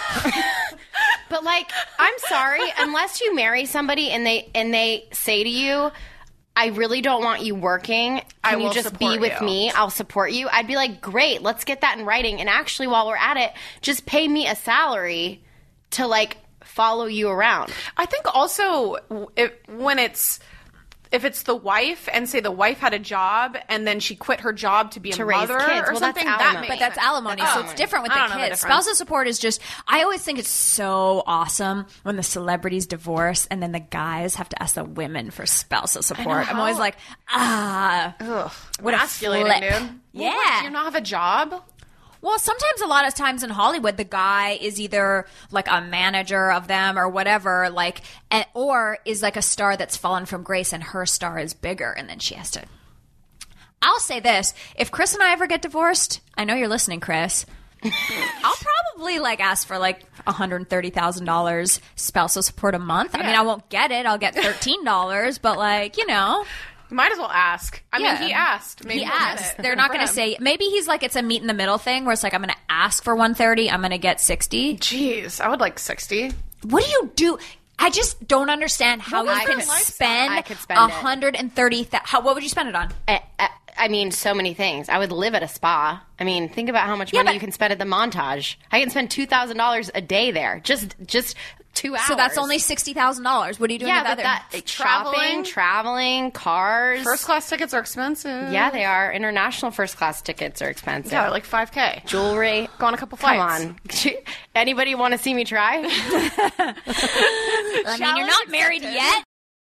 But like, I'm sorry, unless you marry somebody and they say to you, I really don't want you working. I Can you will just be support with you." me? I'll support you. I'd be like, great, let's get that in writing. And actually, while we're at it, just pay me a salary to like follow you around. I think also when it's if it's the wife and say the wife had a job and then she quit her job to be a raise mother kids. or Well, something, that's that alimony. makes But that's sense. alimony, so it's different with I the don't know the kids. difference. Spousal support is just, I always think it's so awesome when the celebrities divorce and then the guys have to ask the women for spousal support. I'm always like, what a Emasculating, flip. dude. Well, Yeah. what, do you not have a job? Well, sometimes a lot of times in Hollywood, the guy is either like a manager of them or whatever, like, or is like a star that's fallen from grace and her star is bigger and then she has to. I'll say this. If Chris and I ever get divorced, I know you're listening, Chris, I'll probably like ask for like $130,000 spousal support a month. I mean, I won't get it. I'll get $13, but like, you know. You might as well ask. I mean, he asked. Maybe He he'll get asked. it. They're not For going to him. say. Maybe he's like it's a meet in the middle thing where it's like I'm going to ask for 130. I'm going to get 60. Jeez, I would like 60. What do you do? I just don't understand how What you was can their lifestyle? spend I could spend it. 130,000. What would you spend it on? I mean, so many things. I would live at a spa. I mean, think about how much money but- you can spend at the Montage. I can spend $2,000 a day there. Just 2 hours. So that's only $60,000. What are you doing yeah, with but other? that traveling, cars. First class tickets are expensive. Yeah, they are. International first class tickets are expensive. Yeah, like $5,000. Jewelry. Go on a couple Come flights. on. Anybody want to see me try? I mean, you're not married yet.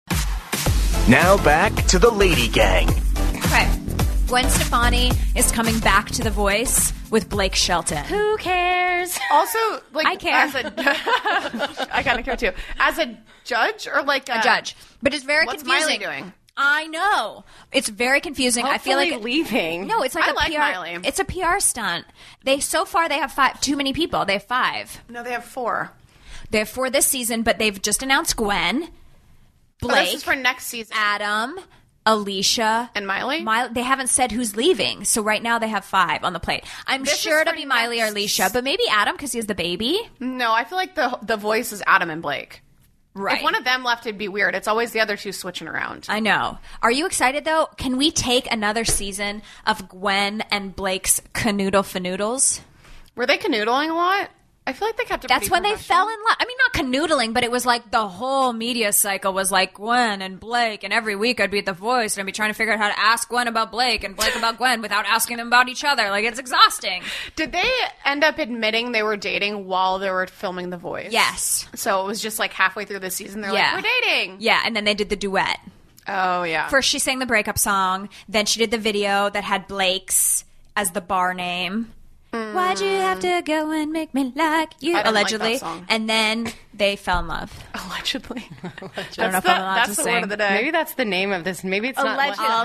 Now back to the Lady Gang. Okay. Gwen Stefani is coming back to The Voice with Blake Shelton. Who cares? Also, like, I care. I kind of care too. As a judge or like A judge. But it's very What's confusing. Miley doing? I know. It's very confusing. I feel Hopefully like leaving. No, it's like I a like PR. Miley. It's a PR stunt. So far they have too many people. They have 5. No, they have 4. They have 4 this season, but they've just announced Gwen, Oh, Blake, this is for next season. Adam, Alicia, And Miley? They haven't said who's leaving, so right now they have 5 on the plate. I'm This sure is it'll for be Miley or next- Alicia, but maybe Adam because he has the baby. No, I feel like the voice is Adam and Blake. Right. If one of them left, it'd be weird. It's always the other two switching around. I know. Are you excited though? Can we take another season of Gwen and Blake's canoodle-fanoodles? Were they canoodling a lot? I feel like they kept it That's pretty when they professional. fell in love. I mean, not canoodling, but it was like the whole media cycle was like Gwen and Blake, and every week I'd be at The Voice and I'd be trying to figure out how to ask Gwen about Blake and Blake about Gwen without asking them about each other. Like, it's exhausting. Did they end up admitting they were dating while they were filming The Voice? Yes. So it was just like halfway through the season, they're Yeah. like, we're dating. Yeah, and then they did the duet. Oh, yeah. First, she sang the breakup song. Then she did the video that had Blake's as the bar name. Why'd you have to go and make me like you? I didn't like Allegedly. that song. And then they fell in love. Allegedly. I don't know if I'm allowed That's to the word sing. of the day. Maybe that's the name of this. Maybe it's not.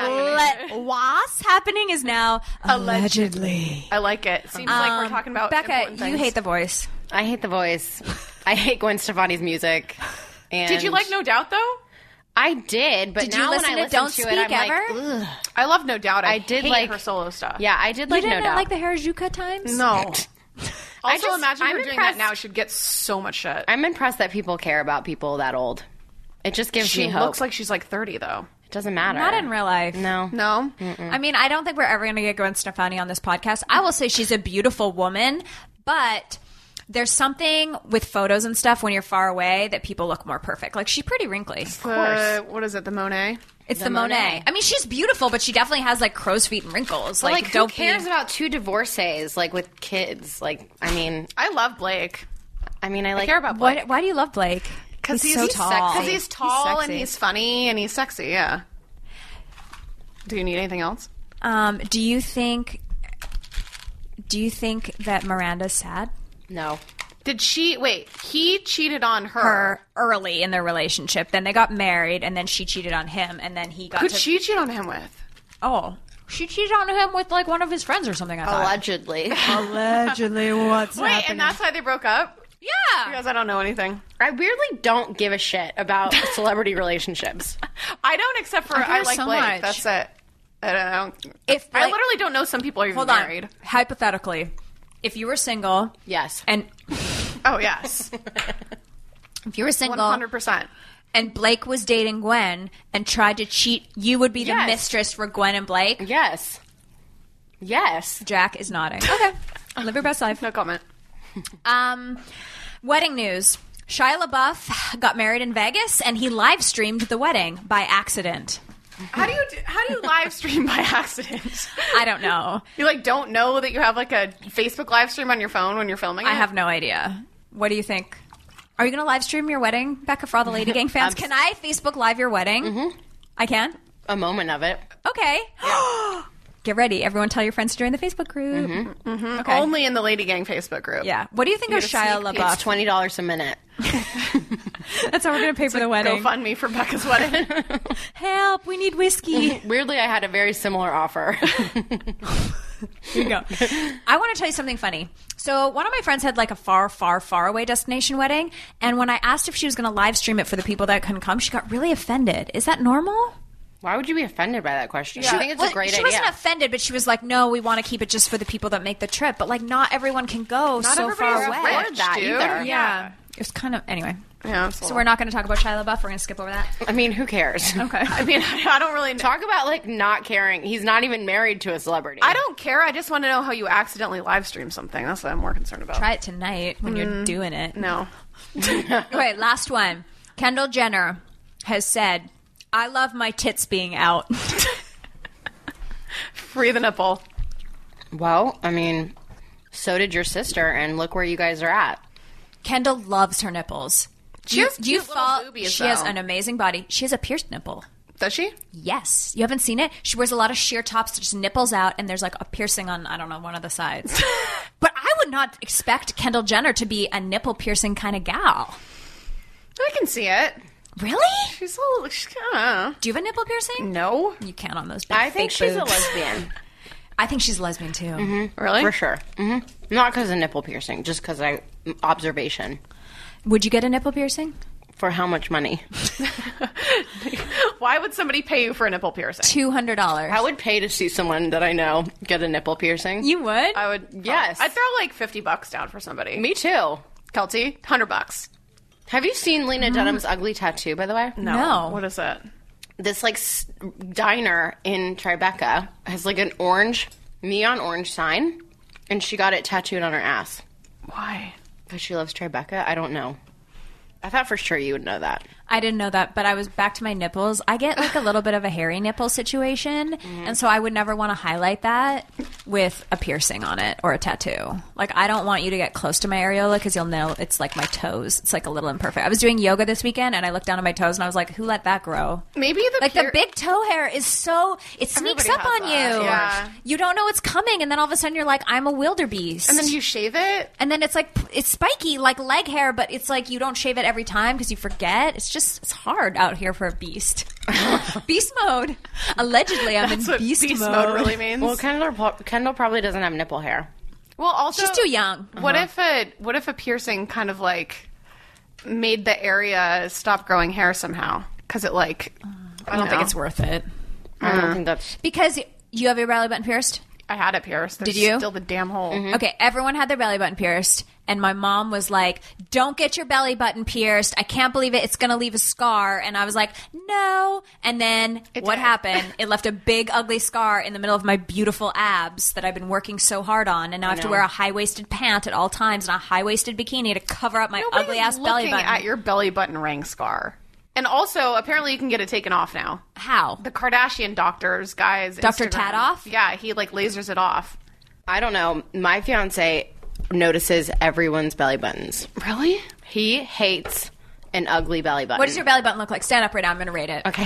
What's happening is now allegedly. I like it. Seems like we're talking about Becca, important you things. hate The Voice. I hate The Voice. I hate Gwen Stefani's music. And Did you like No Doubt, though? I did, but Did you now listen when I to Don't listen Speak to it, I'm ever? like, ugh. I love No Doubt. I did hate like her solo stuff. Yeah, I did You like No didn't Doubt. like the Harajuku times? No. Also, just- imagine I'm her doing that impressed- now. She'd get so much shit. I'm impressed that people care about people that old. It just gives She me hope. looks like she's like 30, though. It doesn't matter. Not in real life. No. No? I mean, I don't think we're ever going to get Gwen Stefani on this podcast. I will say she's a beautiful woman, but there's something with photos and stuff when you're far away that people look more perfect. Like, she's pretty wrinkly. What is it, the Monet? It's the Monet. I mean, she's beautiful, but she definitely has, like, crow's feet and wrinkles. But, Like, who don't cares be... about 2 divorcees, like, with kids? Like, I mean, I love Blake. I I like... care about Blake. Why do you love Blake? Because he's so tall. Because sexy. he's tall and sexy. he's funny and he's sexy, yeah. Do you need anything else? Do you think that Miranda's sad? No. Did she... Wait, he cheated on Her early in their relationship. Then they got married, and then she cheated on him, and then he got Who'd to... she cheat on him with? Oh. She cheated on him with, like, one of his friends or something, I thought. Allegedly. Allegedly, what's Wait, and that's why they broke up? Yeah. Because I don't know anything. I weirdly don't give a shit about celebrity relationships. I don't, except for I I, care like so Blake. much. That's it. I don't. If I Blake- literally don't know some people are even Hold married. on. Hypothetically, if you were single, Yes. and Oh yes, if you were single, 100%. and Blake was dating Gwen and tried to cheat, you would be the Yes. mistress for Gwen and Blake. Yes. Yes. Jack is nodding. Okay, live your best life. No comment. Wedding news. Shia LaBeouf got married in Vegas, and he live streamed the wedding by accident. How do you live stream by accident? I don't know. You don't know that you have a Facebook live stream on your phone when you're filming it? I have no idea. What do you think? Are you going to live stream your wedding, Becca, for all the Lady Gang fans? Can I Facebook Live your wedding? Mm-hmm. I can? A moment of it. Okay. Yeah. Get ready. Everyone tell your friends to join the Facebook group. Mm-hmm. Mm-hmm. Okay. Only in the Lady Gang Facebook group. Yeah. What do you think of Shia LaBeouf? It's $20 a minute. That's how we're going to pay for the wedding. GoFundMe for Becca's wedding. Help. We need whiskey. Weirdly, I had a very similar offer. Here you go. I want to tell you something funny. So one of my friends had a far, far, far away destination wedding. And when I asked if she was going to live stream it for the people that couldn't come, she got really offended. Is that normal? Why would you be offended by that question? Yeah. I think it's a great idea. She wasn't offended, but she was like, no, we want to keep it just for the people that make the trip. But not everyone can go so far away. Afford that either. Yeah. It was kind of, anyway. Yeah, so we're not going to talk about Shia LaBeouf. We're going to skip over that. I mean, who cares? Okay. I don't really know. Talk about not caring. He's not even married to a celebrity. I don't care. I just want to know how you accidentally live stream something. That's what I'm more concerned about. Try it tonight when you're doing it. No. Okay, last one. Kendall Jenner has said, I love my tits being out. Free the nipple. Well, I mean, so did your sister, and look where you guys are at. Kendall loves her nipples. She has cute little boobies, She has an amazing body. She has a pierced nipple. Does she? Yes. You haven't seen it? She wears a lot of sheer tops that just nipples out, and there's a piercing on, I don't know, one of the sides. But I would not expect Kendall Jenner to be a nipple piercing kind of gal. I can see it. Really? She's a little... Do you have a nipple piercing? No. You can't on those big I think fake she's boobs. a lesbian. I think she's a lesbian, too. Mm-hmm. Really? For sure. Mm-hmm. Not because of nipple piercing, just because observation. Would you get a nipple piercing? For how much money? Why would somebody pay you for a nipple piercing? $200. I would pay to see someone that I know get a nipple piercing. You would? I would. Yes. I'd throw $50 down for somebody. Me too. Kelty, $100. Have you seen Lena Dunham's ugly tattoo, by the way? No. What is it? This diner in Tribeca has an neon orange sign, and she got it tattooed on her ass. Why? Because she loves Tribeca? I don't know. I thought for sure you would know that. I didn't know that, but I was back to my nipples. I get a little bit of a hairy nipple situation, and so I would never want to highlight that with a piercing on it or a tattoo. I don't want you to get close to my areola because you'll know it's my toes. It's a little imperfect. I was doing yoga this weekend, and I looked down at my toes, and I was like, who let that grow? Maybe the big toe hair is so... It sneaks up on you. Yeah. You don't know it's coming, and then all of a sudden you're like, I'm a wildebeest. And then you shave it? And then it's it's spiky like leg hair, but it's you don't shave it every time because you forget. It's hard out here for a beast. Beast mode. Allegedly, I'm That's in what beast mode really means. Well, Kendall probably doesn't have nipple hair. Well, also... She's too young. What if a piercing kind of made the area stop growing hair somehow? Because it I don't think it's worth it. I don't think that's... Because you have your belly button pierced? I had it pierced. There's Did you? Still the damn hole. Mm-hmm. Okay, everyone had their belly button pierced, and my mom was like, don't get your belly button pierced. I can't believe it. It's going to leave a scar. And I was like, no. And then what happened? It left a big, ugly scar in the middle of my beautiful abs that I've been working so hard on. And now I have to wear a high-waisted pant at all times and a high-waisted bikini to cover up my ugly-ass belly button. At your belly button ring scar. And also, apparently you can get it taken off now. How? The Kardashian doctors, guys. Dr. Instagram. Tadoff? Yeah, he lasers it off. I don't know. My fiance notices everyone's belly buttons. Really? He hates an ugly belly button. What does your belly button look like? Stand up right now. I'm going to rate it. Okay.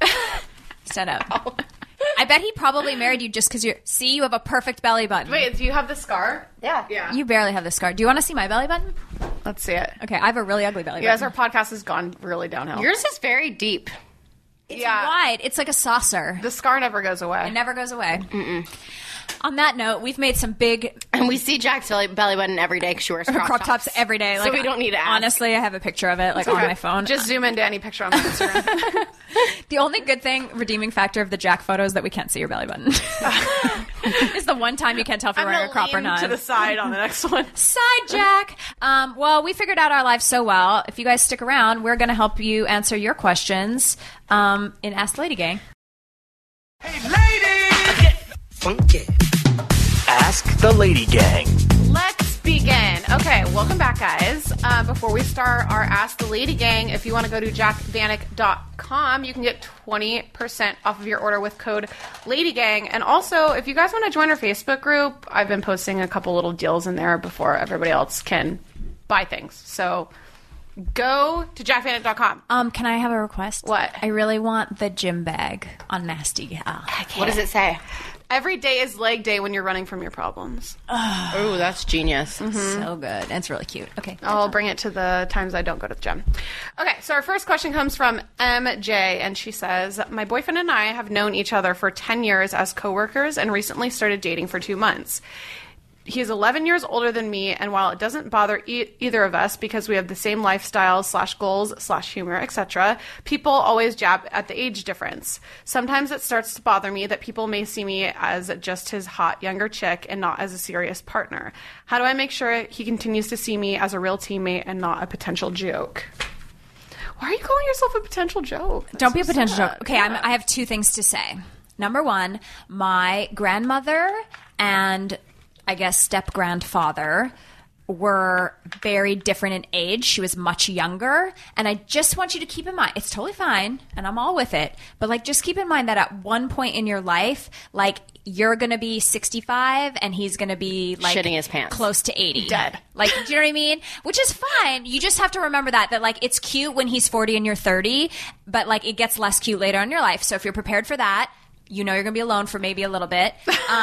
Stand up. I bet he probably married you just because you have a perfect belly button. Wait, do you have the scar? Yeah. Yeah. You barely have the scar. Do you want to see my belly button? Let's see it. Okay, I have a really ugly belly You guys, button. our podcast has gone really downhill. Yours is very deep. It's wide. It's like a saucer. The scar never goes away. It never goes away. Mm-mm. On that note, we've made some big... And we see Jack's belly button every day because she wears crop tops every day. So we don't need to ask. Honestly, I have a picture of it on my phone. Just zoom into any picture on my Instagram. The only good thing, redeeming factor of the Jack photo is that we can't see your belly button. It's the one time you can't tell if you're wearing a crop or not. To the side on the next one. Side Jack. Well, we figured out our lives so well. If you guys stick around, we're going to help you answer your questions in Ask the Lady Gang. Hey, ladies! Funky. Ask the Lady Gang. Let's begin. Okay, Welcome back, guys. Before we start our Ask the Lady Gang, if you want to go to jackvanek.com, you can get 20% off of your order with code LADYGANG. And also, if you guys want to join our Facebook group, I've been posting a couple little deals in there before everybody else can buy things. So go to jackvanek.com. Can I have a request? What? I really want the gym bag on Nasty Gal. What does it say? Every day is leg day when you're running from your problems. Oh, that's genius. So good. It's really cute. Okay. I'll bring it to the times I don't go to the gym. Okay, so our first question comes from MJ, and she says, my boyfriend and I have known each other for 10 years as coworkers and recently started dating for 2 months. He is 11 years older than me, and while it doesn't bother either of us because we have the same lifestyles / goals / humor, etc., people always jab at the age difference. Sometimes it starts to bother me that people may see me as just his hot younger chick and not as a serious partner. How do I make sure he continues to see me as a real teammate and not a potential joke? Why are you calling yourself a potential joke? Don't be a potential joke. Okay, I have 2 things to say. Number 1, my grandmother and I guess step-grandfather were very different in age. She was much younger. And I just want you to keep in mind, it's totally fine, and I'm all with it. But, like, just keep in mind that at one point in your life, like, you're going to be 65 and he's going to be, like, shitting his pants. Close to 80. Dead. Like, do you know what I mean? Which is fine. You just have to remember that, like, it's cute when he's 40 and you're 30, but, like, it gets less cute later in your life. So if you're prepared for that, you know you're going to be alone for maybe a little bit.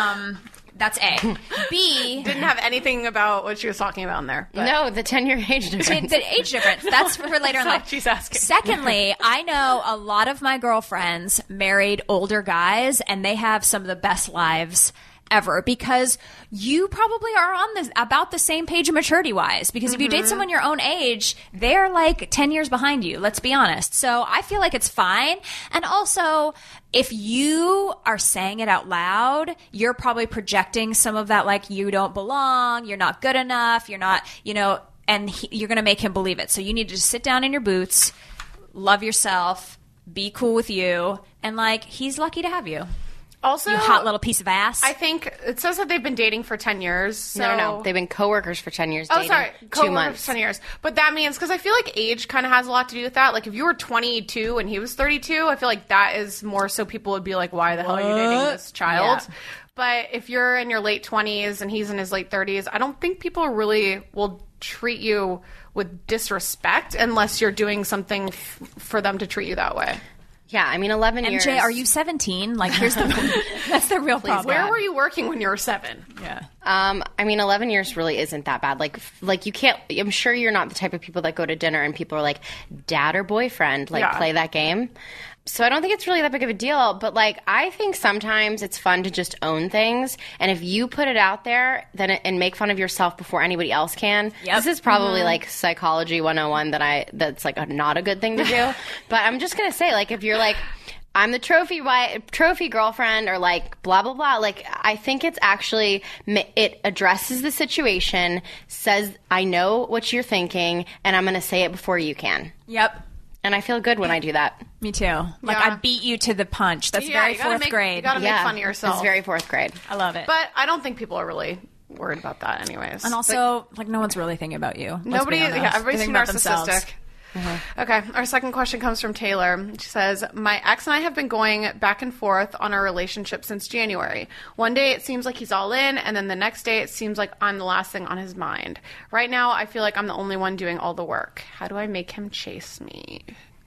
That's A. B. Didn't have anything about what she was talking about in there. But. No, the 10-year age difference. The age difference. That's for later in life. She's asking. Secondly, I know a lot of my girlfriends married older guys, and they have some of the best lives ever because you probably are on this about the same page maturity wise, because if you date someone your own age, they're like 10 years behind you, let's be honest. So I feel like it's fine. And also, if you are saying it out loud, you're probably projecting some of that, like, you don't belong, you're not good enough, you're not, you know, and you're going to make him believe it. So you need to just sit down in your boots, love yourself, be cool with you, and, like, he's lucky to have you. Also, you hot little piece of ass. I think it says that they've been dating for 10 years. So. No. They've been coworkers for 10 years. Dating 2 months. For 10 years. But that means, because I feel like age kind of has a lot to do with that. Like, if you were 22 and he was 32, I feel like that is more so people would be like, why the hell are you dating this child? Yeah. But if you're in your late 20s and he's in his late 30s, I don't think people really will treat you with disrespect unless you're doing something for them to treat you that way. Yeah, I mean, 11 years. MJ, are you 17? Like, here's the that's the real problem. Where were you working when you were 7? Yeah. I mean, 11 years really isn't that bad. Like you can't. I'm sure you're not the type of people that go to dinner and people are like, dad or boyfriend, like, play that game. So I don't think it's really that big of a deal. But, like, I think sometimes it's fun to just own things. And if you put it out there and make fun of yourself before anybody else can, this is probably, like, psychology 101 that's, like, not a good thing to do. But I'm just going to say, like, if you're like, I'm the trophy girlfriend, or, like, blah, blah, blah. Like, I think it's actually, it addresses the situation, says, I know what you're thinking, and I'm going to say it before you can. Yep. And I feel good when I do that. Me too. Like, I beat you to the punch. That's very 4th grade. You gotta make fun of yourself. It's very 4th grade. I love it. But I don't think people are really worried about that anyways. And also, like, no one's really thinking about you. Everybody's too narcissistic. Okay, our second question comes from Taylor. She says, my ex and I have been going back and forth on our relationship since January. One day it seems like he's all in, and then the next day it seems like I'm the last thing on his mind. Right now I feel like I'm the only one doing all the work. How do I make him chase me?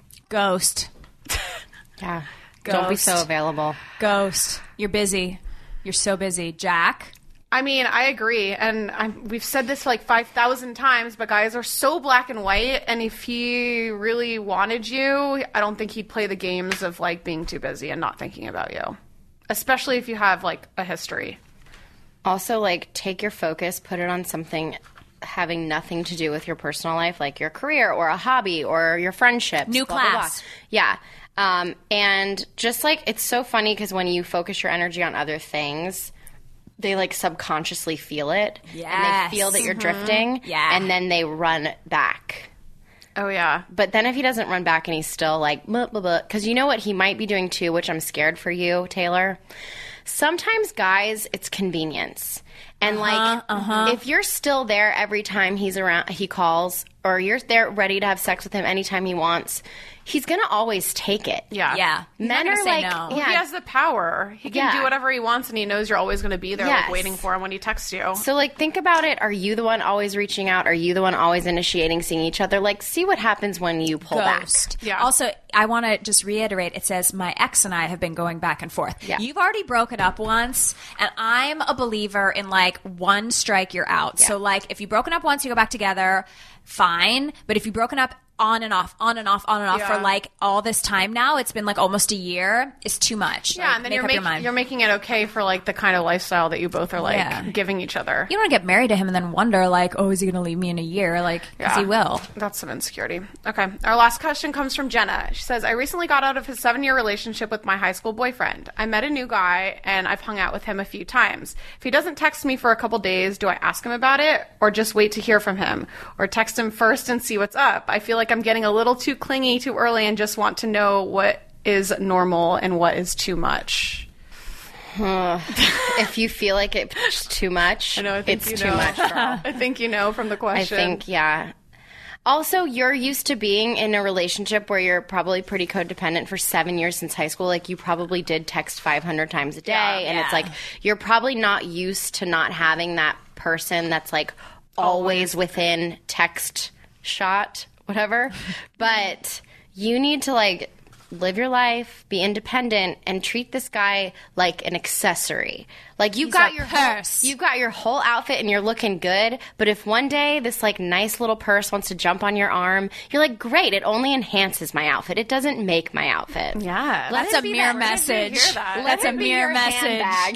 Ghost. Yeah. Ghost. Don't be so available. Ghost. You're busy. You're so busy. Jack? I mean, I agree, and we've said this like 5,000 times, but guys are so black and white, and if he really wanted you, I don't think he'd play the games of, like, being too busy and not thinking about you, especially if you have, like, a history. Also, like, take your focus, put it on something having nothing to do with your personal life, like your career or a hobby or your friendships. New blah, class. Blah, blah. Yeah. And just, like, it's so funny because when you focus your energy on other things, they, like, subconsciously feel it. Yes. And they feel that you're drifting. Yeah. And then they run back. Oh, yeah. But then if he doesn't run back and he's still like, because you know what he might be doing too, which I'm scared for you, Taylor? Sometimes, guys, it's convenience. And if you're still there every time he's around, he calls, or you're there ready to have sex with him anytime he wants, he's going to always take it. Yeah. Men are say like, no. He has the power. He can do whatever he wants, and he knows you're always going to be there, like, waiting for him when he texts you. So, like, think about it. Are you the one always reaching out? Are you the one always initiating seeing each other? Like, see what happens when you pull Ghost. back. Yeah. Also, I want to just reiterate, it says, my ex and I have been going back and forth. Yeah. You've already broken up once, and I'm a believer in, like, one strike, you're out. Yeah. So, like, if you've broken up once, you go back together, fine. But if you've broken up on and off for like all this time now, it's been like almost a year, is too much. Yeah, Like, and then make up your mind. you're making it okay for, like, the kind of lifestyle that you both are, like, giving each other. You don't want to get married to him and then wonder, like, oh, is he going to leave me in a year? Like, 'cause he will. That's some insecurity. Okay. Our last question comes from Jenna. She says, I recently got out of his 7-year relationship with my high school boyfriend. I met a new guy, and I've hung out with him a few times. If he doesn't text me for a couple days, do I ask him about it, or just wait to hear from him? Or text him first and see what's up? I feel like I'm getting a little too clingy too early and just want to know what is normal and what is too much. If you feel like it's too much, it's too much, girl. I think you know from the question. I think, yeah. Also, you're used to being in a relationship where you're probably pretty codependent for 7 years since high school. Like, you probably did text 500 times a day. And it's like, you're probably not used to not having that person that's, like, always within text shot, whatever. But you need to, like, live your life, be independent, and treat this guy like an accessory. Like, you've got your purse. You've got your whole outfit and you're looking good, but if one day this, like, nice little purse wants to jump on your arm, you're like, great, it only enhances my outfit. It doesn't make my outfit. Yeah. That's a mere message. That's a mere message.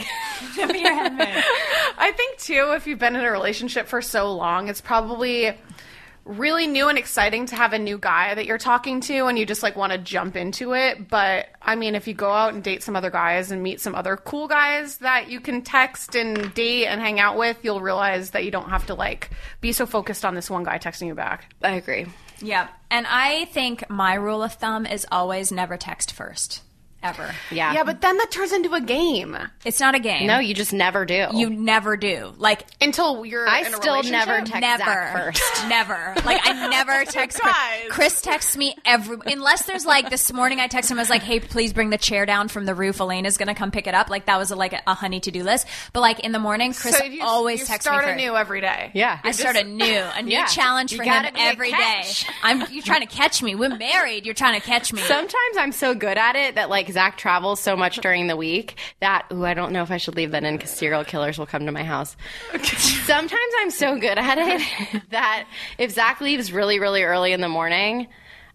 I think, too, if you've been in a relationship for so long, it's probably really new and exciting to have a new guy that you're talking to, and you just, like, want to jump into it. But I mean, if you go out and date some other guys and meet some other cool guys that you can text and date and hang out with, you'll realize that you don't have to, like, be so focused on this one guy texting you back. I agree. Yeah. And I think my rule of thumb is always never text first. Ever. Yeah. Yeah, but then that turns into a game. It's not a game. No, you just never do. You never do. Like, until you're I in a still relationship. never text Zach first. Never. Like, I never text Chris texts me unless there's, like, this morning I text him, I was like, hey, please bring the chair down from the roof. Elena's going to come pick it up. Like, that was a honey to-do list. But, like, in the morning, Chris always texts me start first. anew every day. Yeah. I start a new challenge for him every day. You're trying to catch me. We're married. You're trying to catch me. Sometimes I'm so good at it that, like, Zach travels so much during the week that, I don't know if I should leave that in because serial killers will come to my house. Sometimes I'm so good at it that if Zach leaves really, really early in the morning,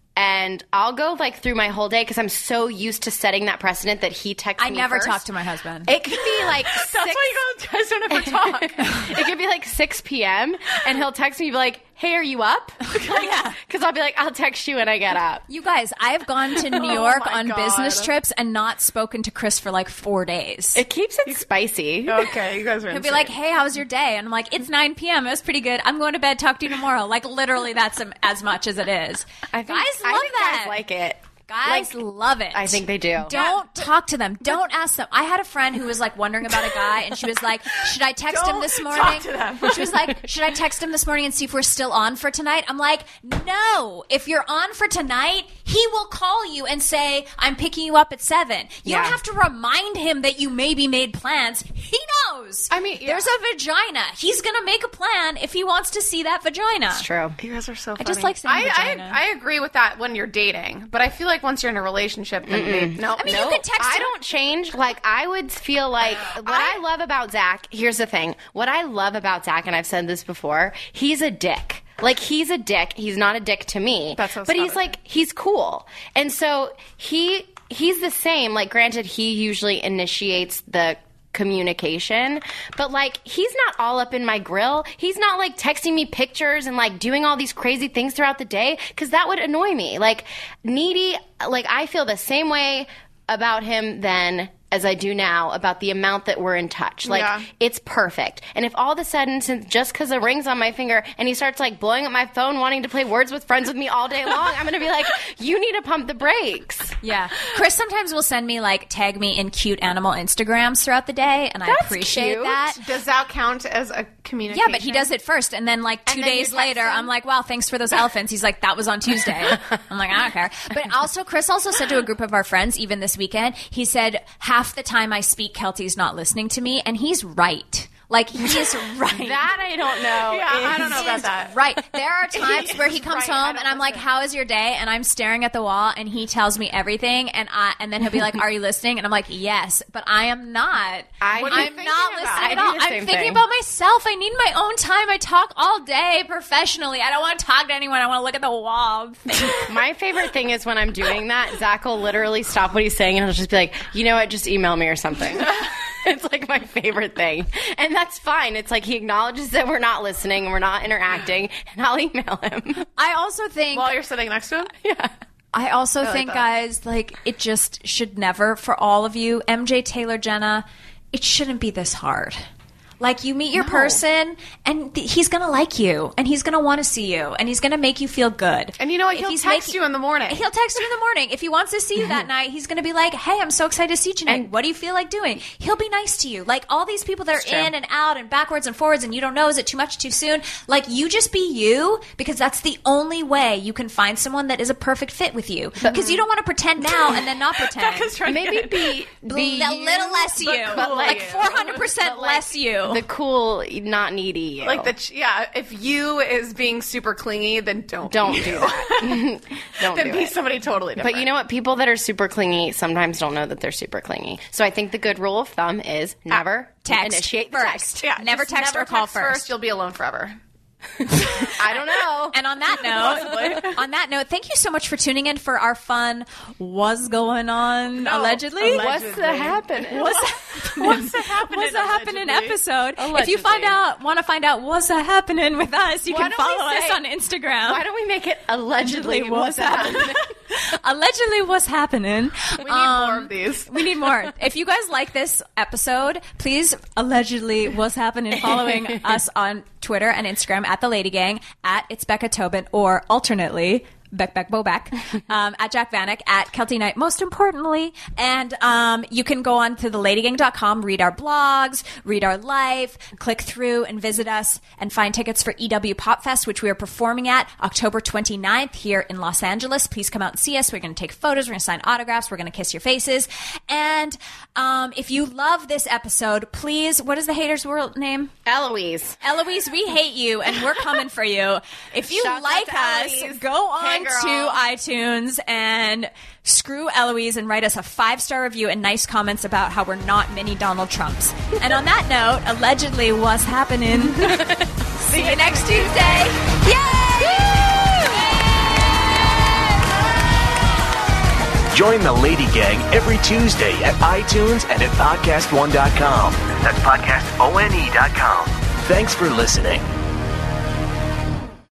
and I'll go, like, through my whole day because I'm so used to setting that precedent that he texts me I never first. talk to my husband. It could be like That's why you guys don't ever talk. It could be like 6 p.m. and he'll text me, be like, hey, are you up? Because I'll be like, I'll text you when I get up. You guys, I've gone to New York my on God. business trips and not spoken to Chris for like 4 days. It keeps it spicy. Okay, you guys are He'll be insane. like, hey, how was your day? And I'm like, it's 9 p.m. It was pretty good. I'm going to bed. Talk to you tomorrow. Like, literally, that's as much as it is. I think, guys I love think that. Guys like it. Guys love it. I think they do. Don't talk to them. Don't ask them. I had a friend who was like wondering about a guy, and she was like, should I text him this morning? talk to them. She was like, should I text him this morning and see if we're still on for tonight? I'm like, no. If you're on for tonight, he will call you and say, I'm picking you up at 7. You don't have to remind him that you maybe made plans. He knows. I mean, there's a vagina. He's going to make a plan if he wants to see that vagina. It's true. You guys are so funny. I just like saying vagina. I agree with that when you're dating, but I feel like once you're in a relationship, then no. I mean, you can text I him. don't change. Like, I would feel like what I love about Zach, here's the thing. What I love about Zach, and I've said this before, he's a dick. Like, he's a dick. He's not a dick to me. That's so but he's solid. like, he's cool. And so he's the same. Like, granted, he usually initiates the communication, but like, he's not all up in my grill. He's not like texting me pictures and like doing all these crazy things throughout the day, because that would annoy me. Like, needy, like, I feel the same way about him then as I do now about the amount that we're in touch. Like, Yeah. it's perfect. And if all of a sudden, since just because the ring's on my finger and he starts like blowing up my phone, wanting to play Words with Friends with me all day long, I'm going to be like, you need to pump the brakes. Yeah. Chris sometimes will send me, like, tag me in cute animal Instagrams throughout the day, and I appreciate Cute. that. Does that count as a communication? Yeah, but he does it first, and then, like, 2 then you days text later, him? I'm like, wow, thanks for those elephants. He's like, that was on Tuesday. I'm like, I don't care. But also, Chris also said to a group of our friends, even this weekend, he said, half the time I speak, Kelty's not listening to me, and he's right. Like, he is right. That I don't know. Yeah, I don't know about that. Right. There are times where he comes right. I home don't and I'm like, how is your day? And I'm staring at the wall and he tells me everything and then he'll be like, are you listening? And I'm like, yes, but I am not. I'm What are you I'm thinking not about? listening I at do all. the I'm same thinking thing. about myself. I need my own time. I talk all day professionally. I don't want to talk to anyone. I want to look at the wall. My favorite thing is when I'm doing that, Zach will literally stop what he's saying and he'll just be like, you know what, just email me or something. It's like my favorite thing. And that's fine. It's like he acknowledges that we're not listening and we're not interacting, and I'll email him. I also think While you're sitting next to him? Yeah. I also think, that. guys, like, it just should never, for all of you, MJ, Taylor, Jenna, it shouldn't be this hard. Like, you meet your person, and he's going to like you, and he's going to want to see you, and he's going to make you feel good. And you know what? If He'll he's text you in the morning. He'll text you in the morning. If he wants to see you that night, he's going to be like, hey, I'm so excited to see you tonight. What do you feel like doing? He'll be nice to you. Like, all these people that are in and out and backwards and forwards, and you don't know, is it too much, too soon? Like, you just be you, because that's the only way you can find someone that is a perfect fit with you. Because you don't want to pretend now and then not pretend. Becca's trying to Maybe get- be A little less you. cool Like you. 400% less you. the cool, not needy you. Like if you is being super clingy, then don't Don't do that. Don't Then do be it. somebody totally different. But you know what? People that are super clingy sometimes don't know that they're super clingy. So I think the good rule of thumb is never Text initiate the first. text. yeah, never just text or call first. You'll be alone forever. I don't know. And on that note, thank you so much for tuning in for our fun "Was Going On" allegedly. What's the happening? What's the happening? What's that happening allegedly? episode? If you Allegedly. want to find out what's that happening with us, you Why can don't we follow us say- on Instagram. Why don't we make it allegedly what's happening? Allegedly, what's happening? We need more of these. We need more. If you guys like this episode, please allegedly what's happening following us on Twitter and Instagram at The Lady Gang, at It's Becca Tobin, or alternately, Beck Boback, at Jack Vanek, at Kelty Knight, most importantly. And you can go on to theladygang.com, read our blogs, read our life, click through and visit us and find tickets for EW Pop Fest, which we are performing at October 29th here in Los Angeles. Please come out and see us. We're going to take photos. We're going to sign autographs. We're going to kiss your faces. And if you love this episode, please, what is the hater's world name? Eloise. Eloise, we hate you, and we're coming for you. If you Shout out like to us, Eloise. go on Hey, girl. to iTunes and screw Eloise and write us a 5-star review and nice comments about how we're not mini Donald Trumps. And on that note, allegedly, what's happening? See you next Tuesday. Yay! Join the Lady Gang every Tuesday at iTunes and at podcastone.com. That's podcastone.com. Thanks for listening.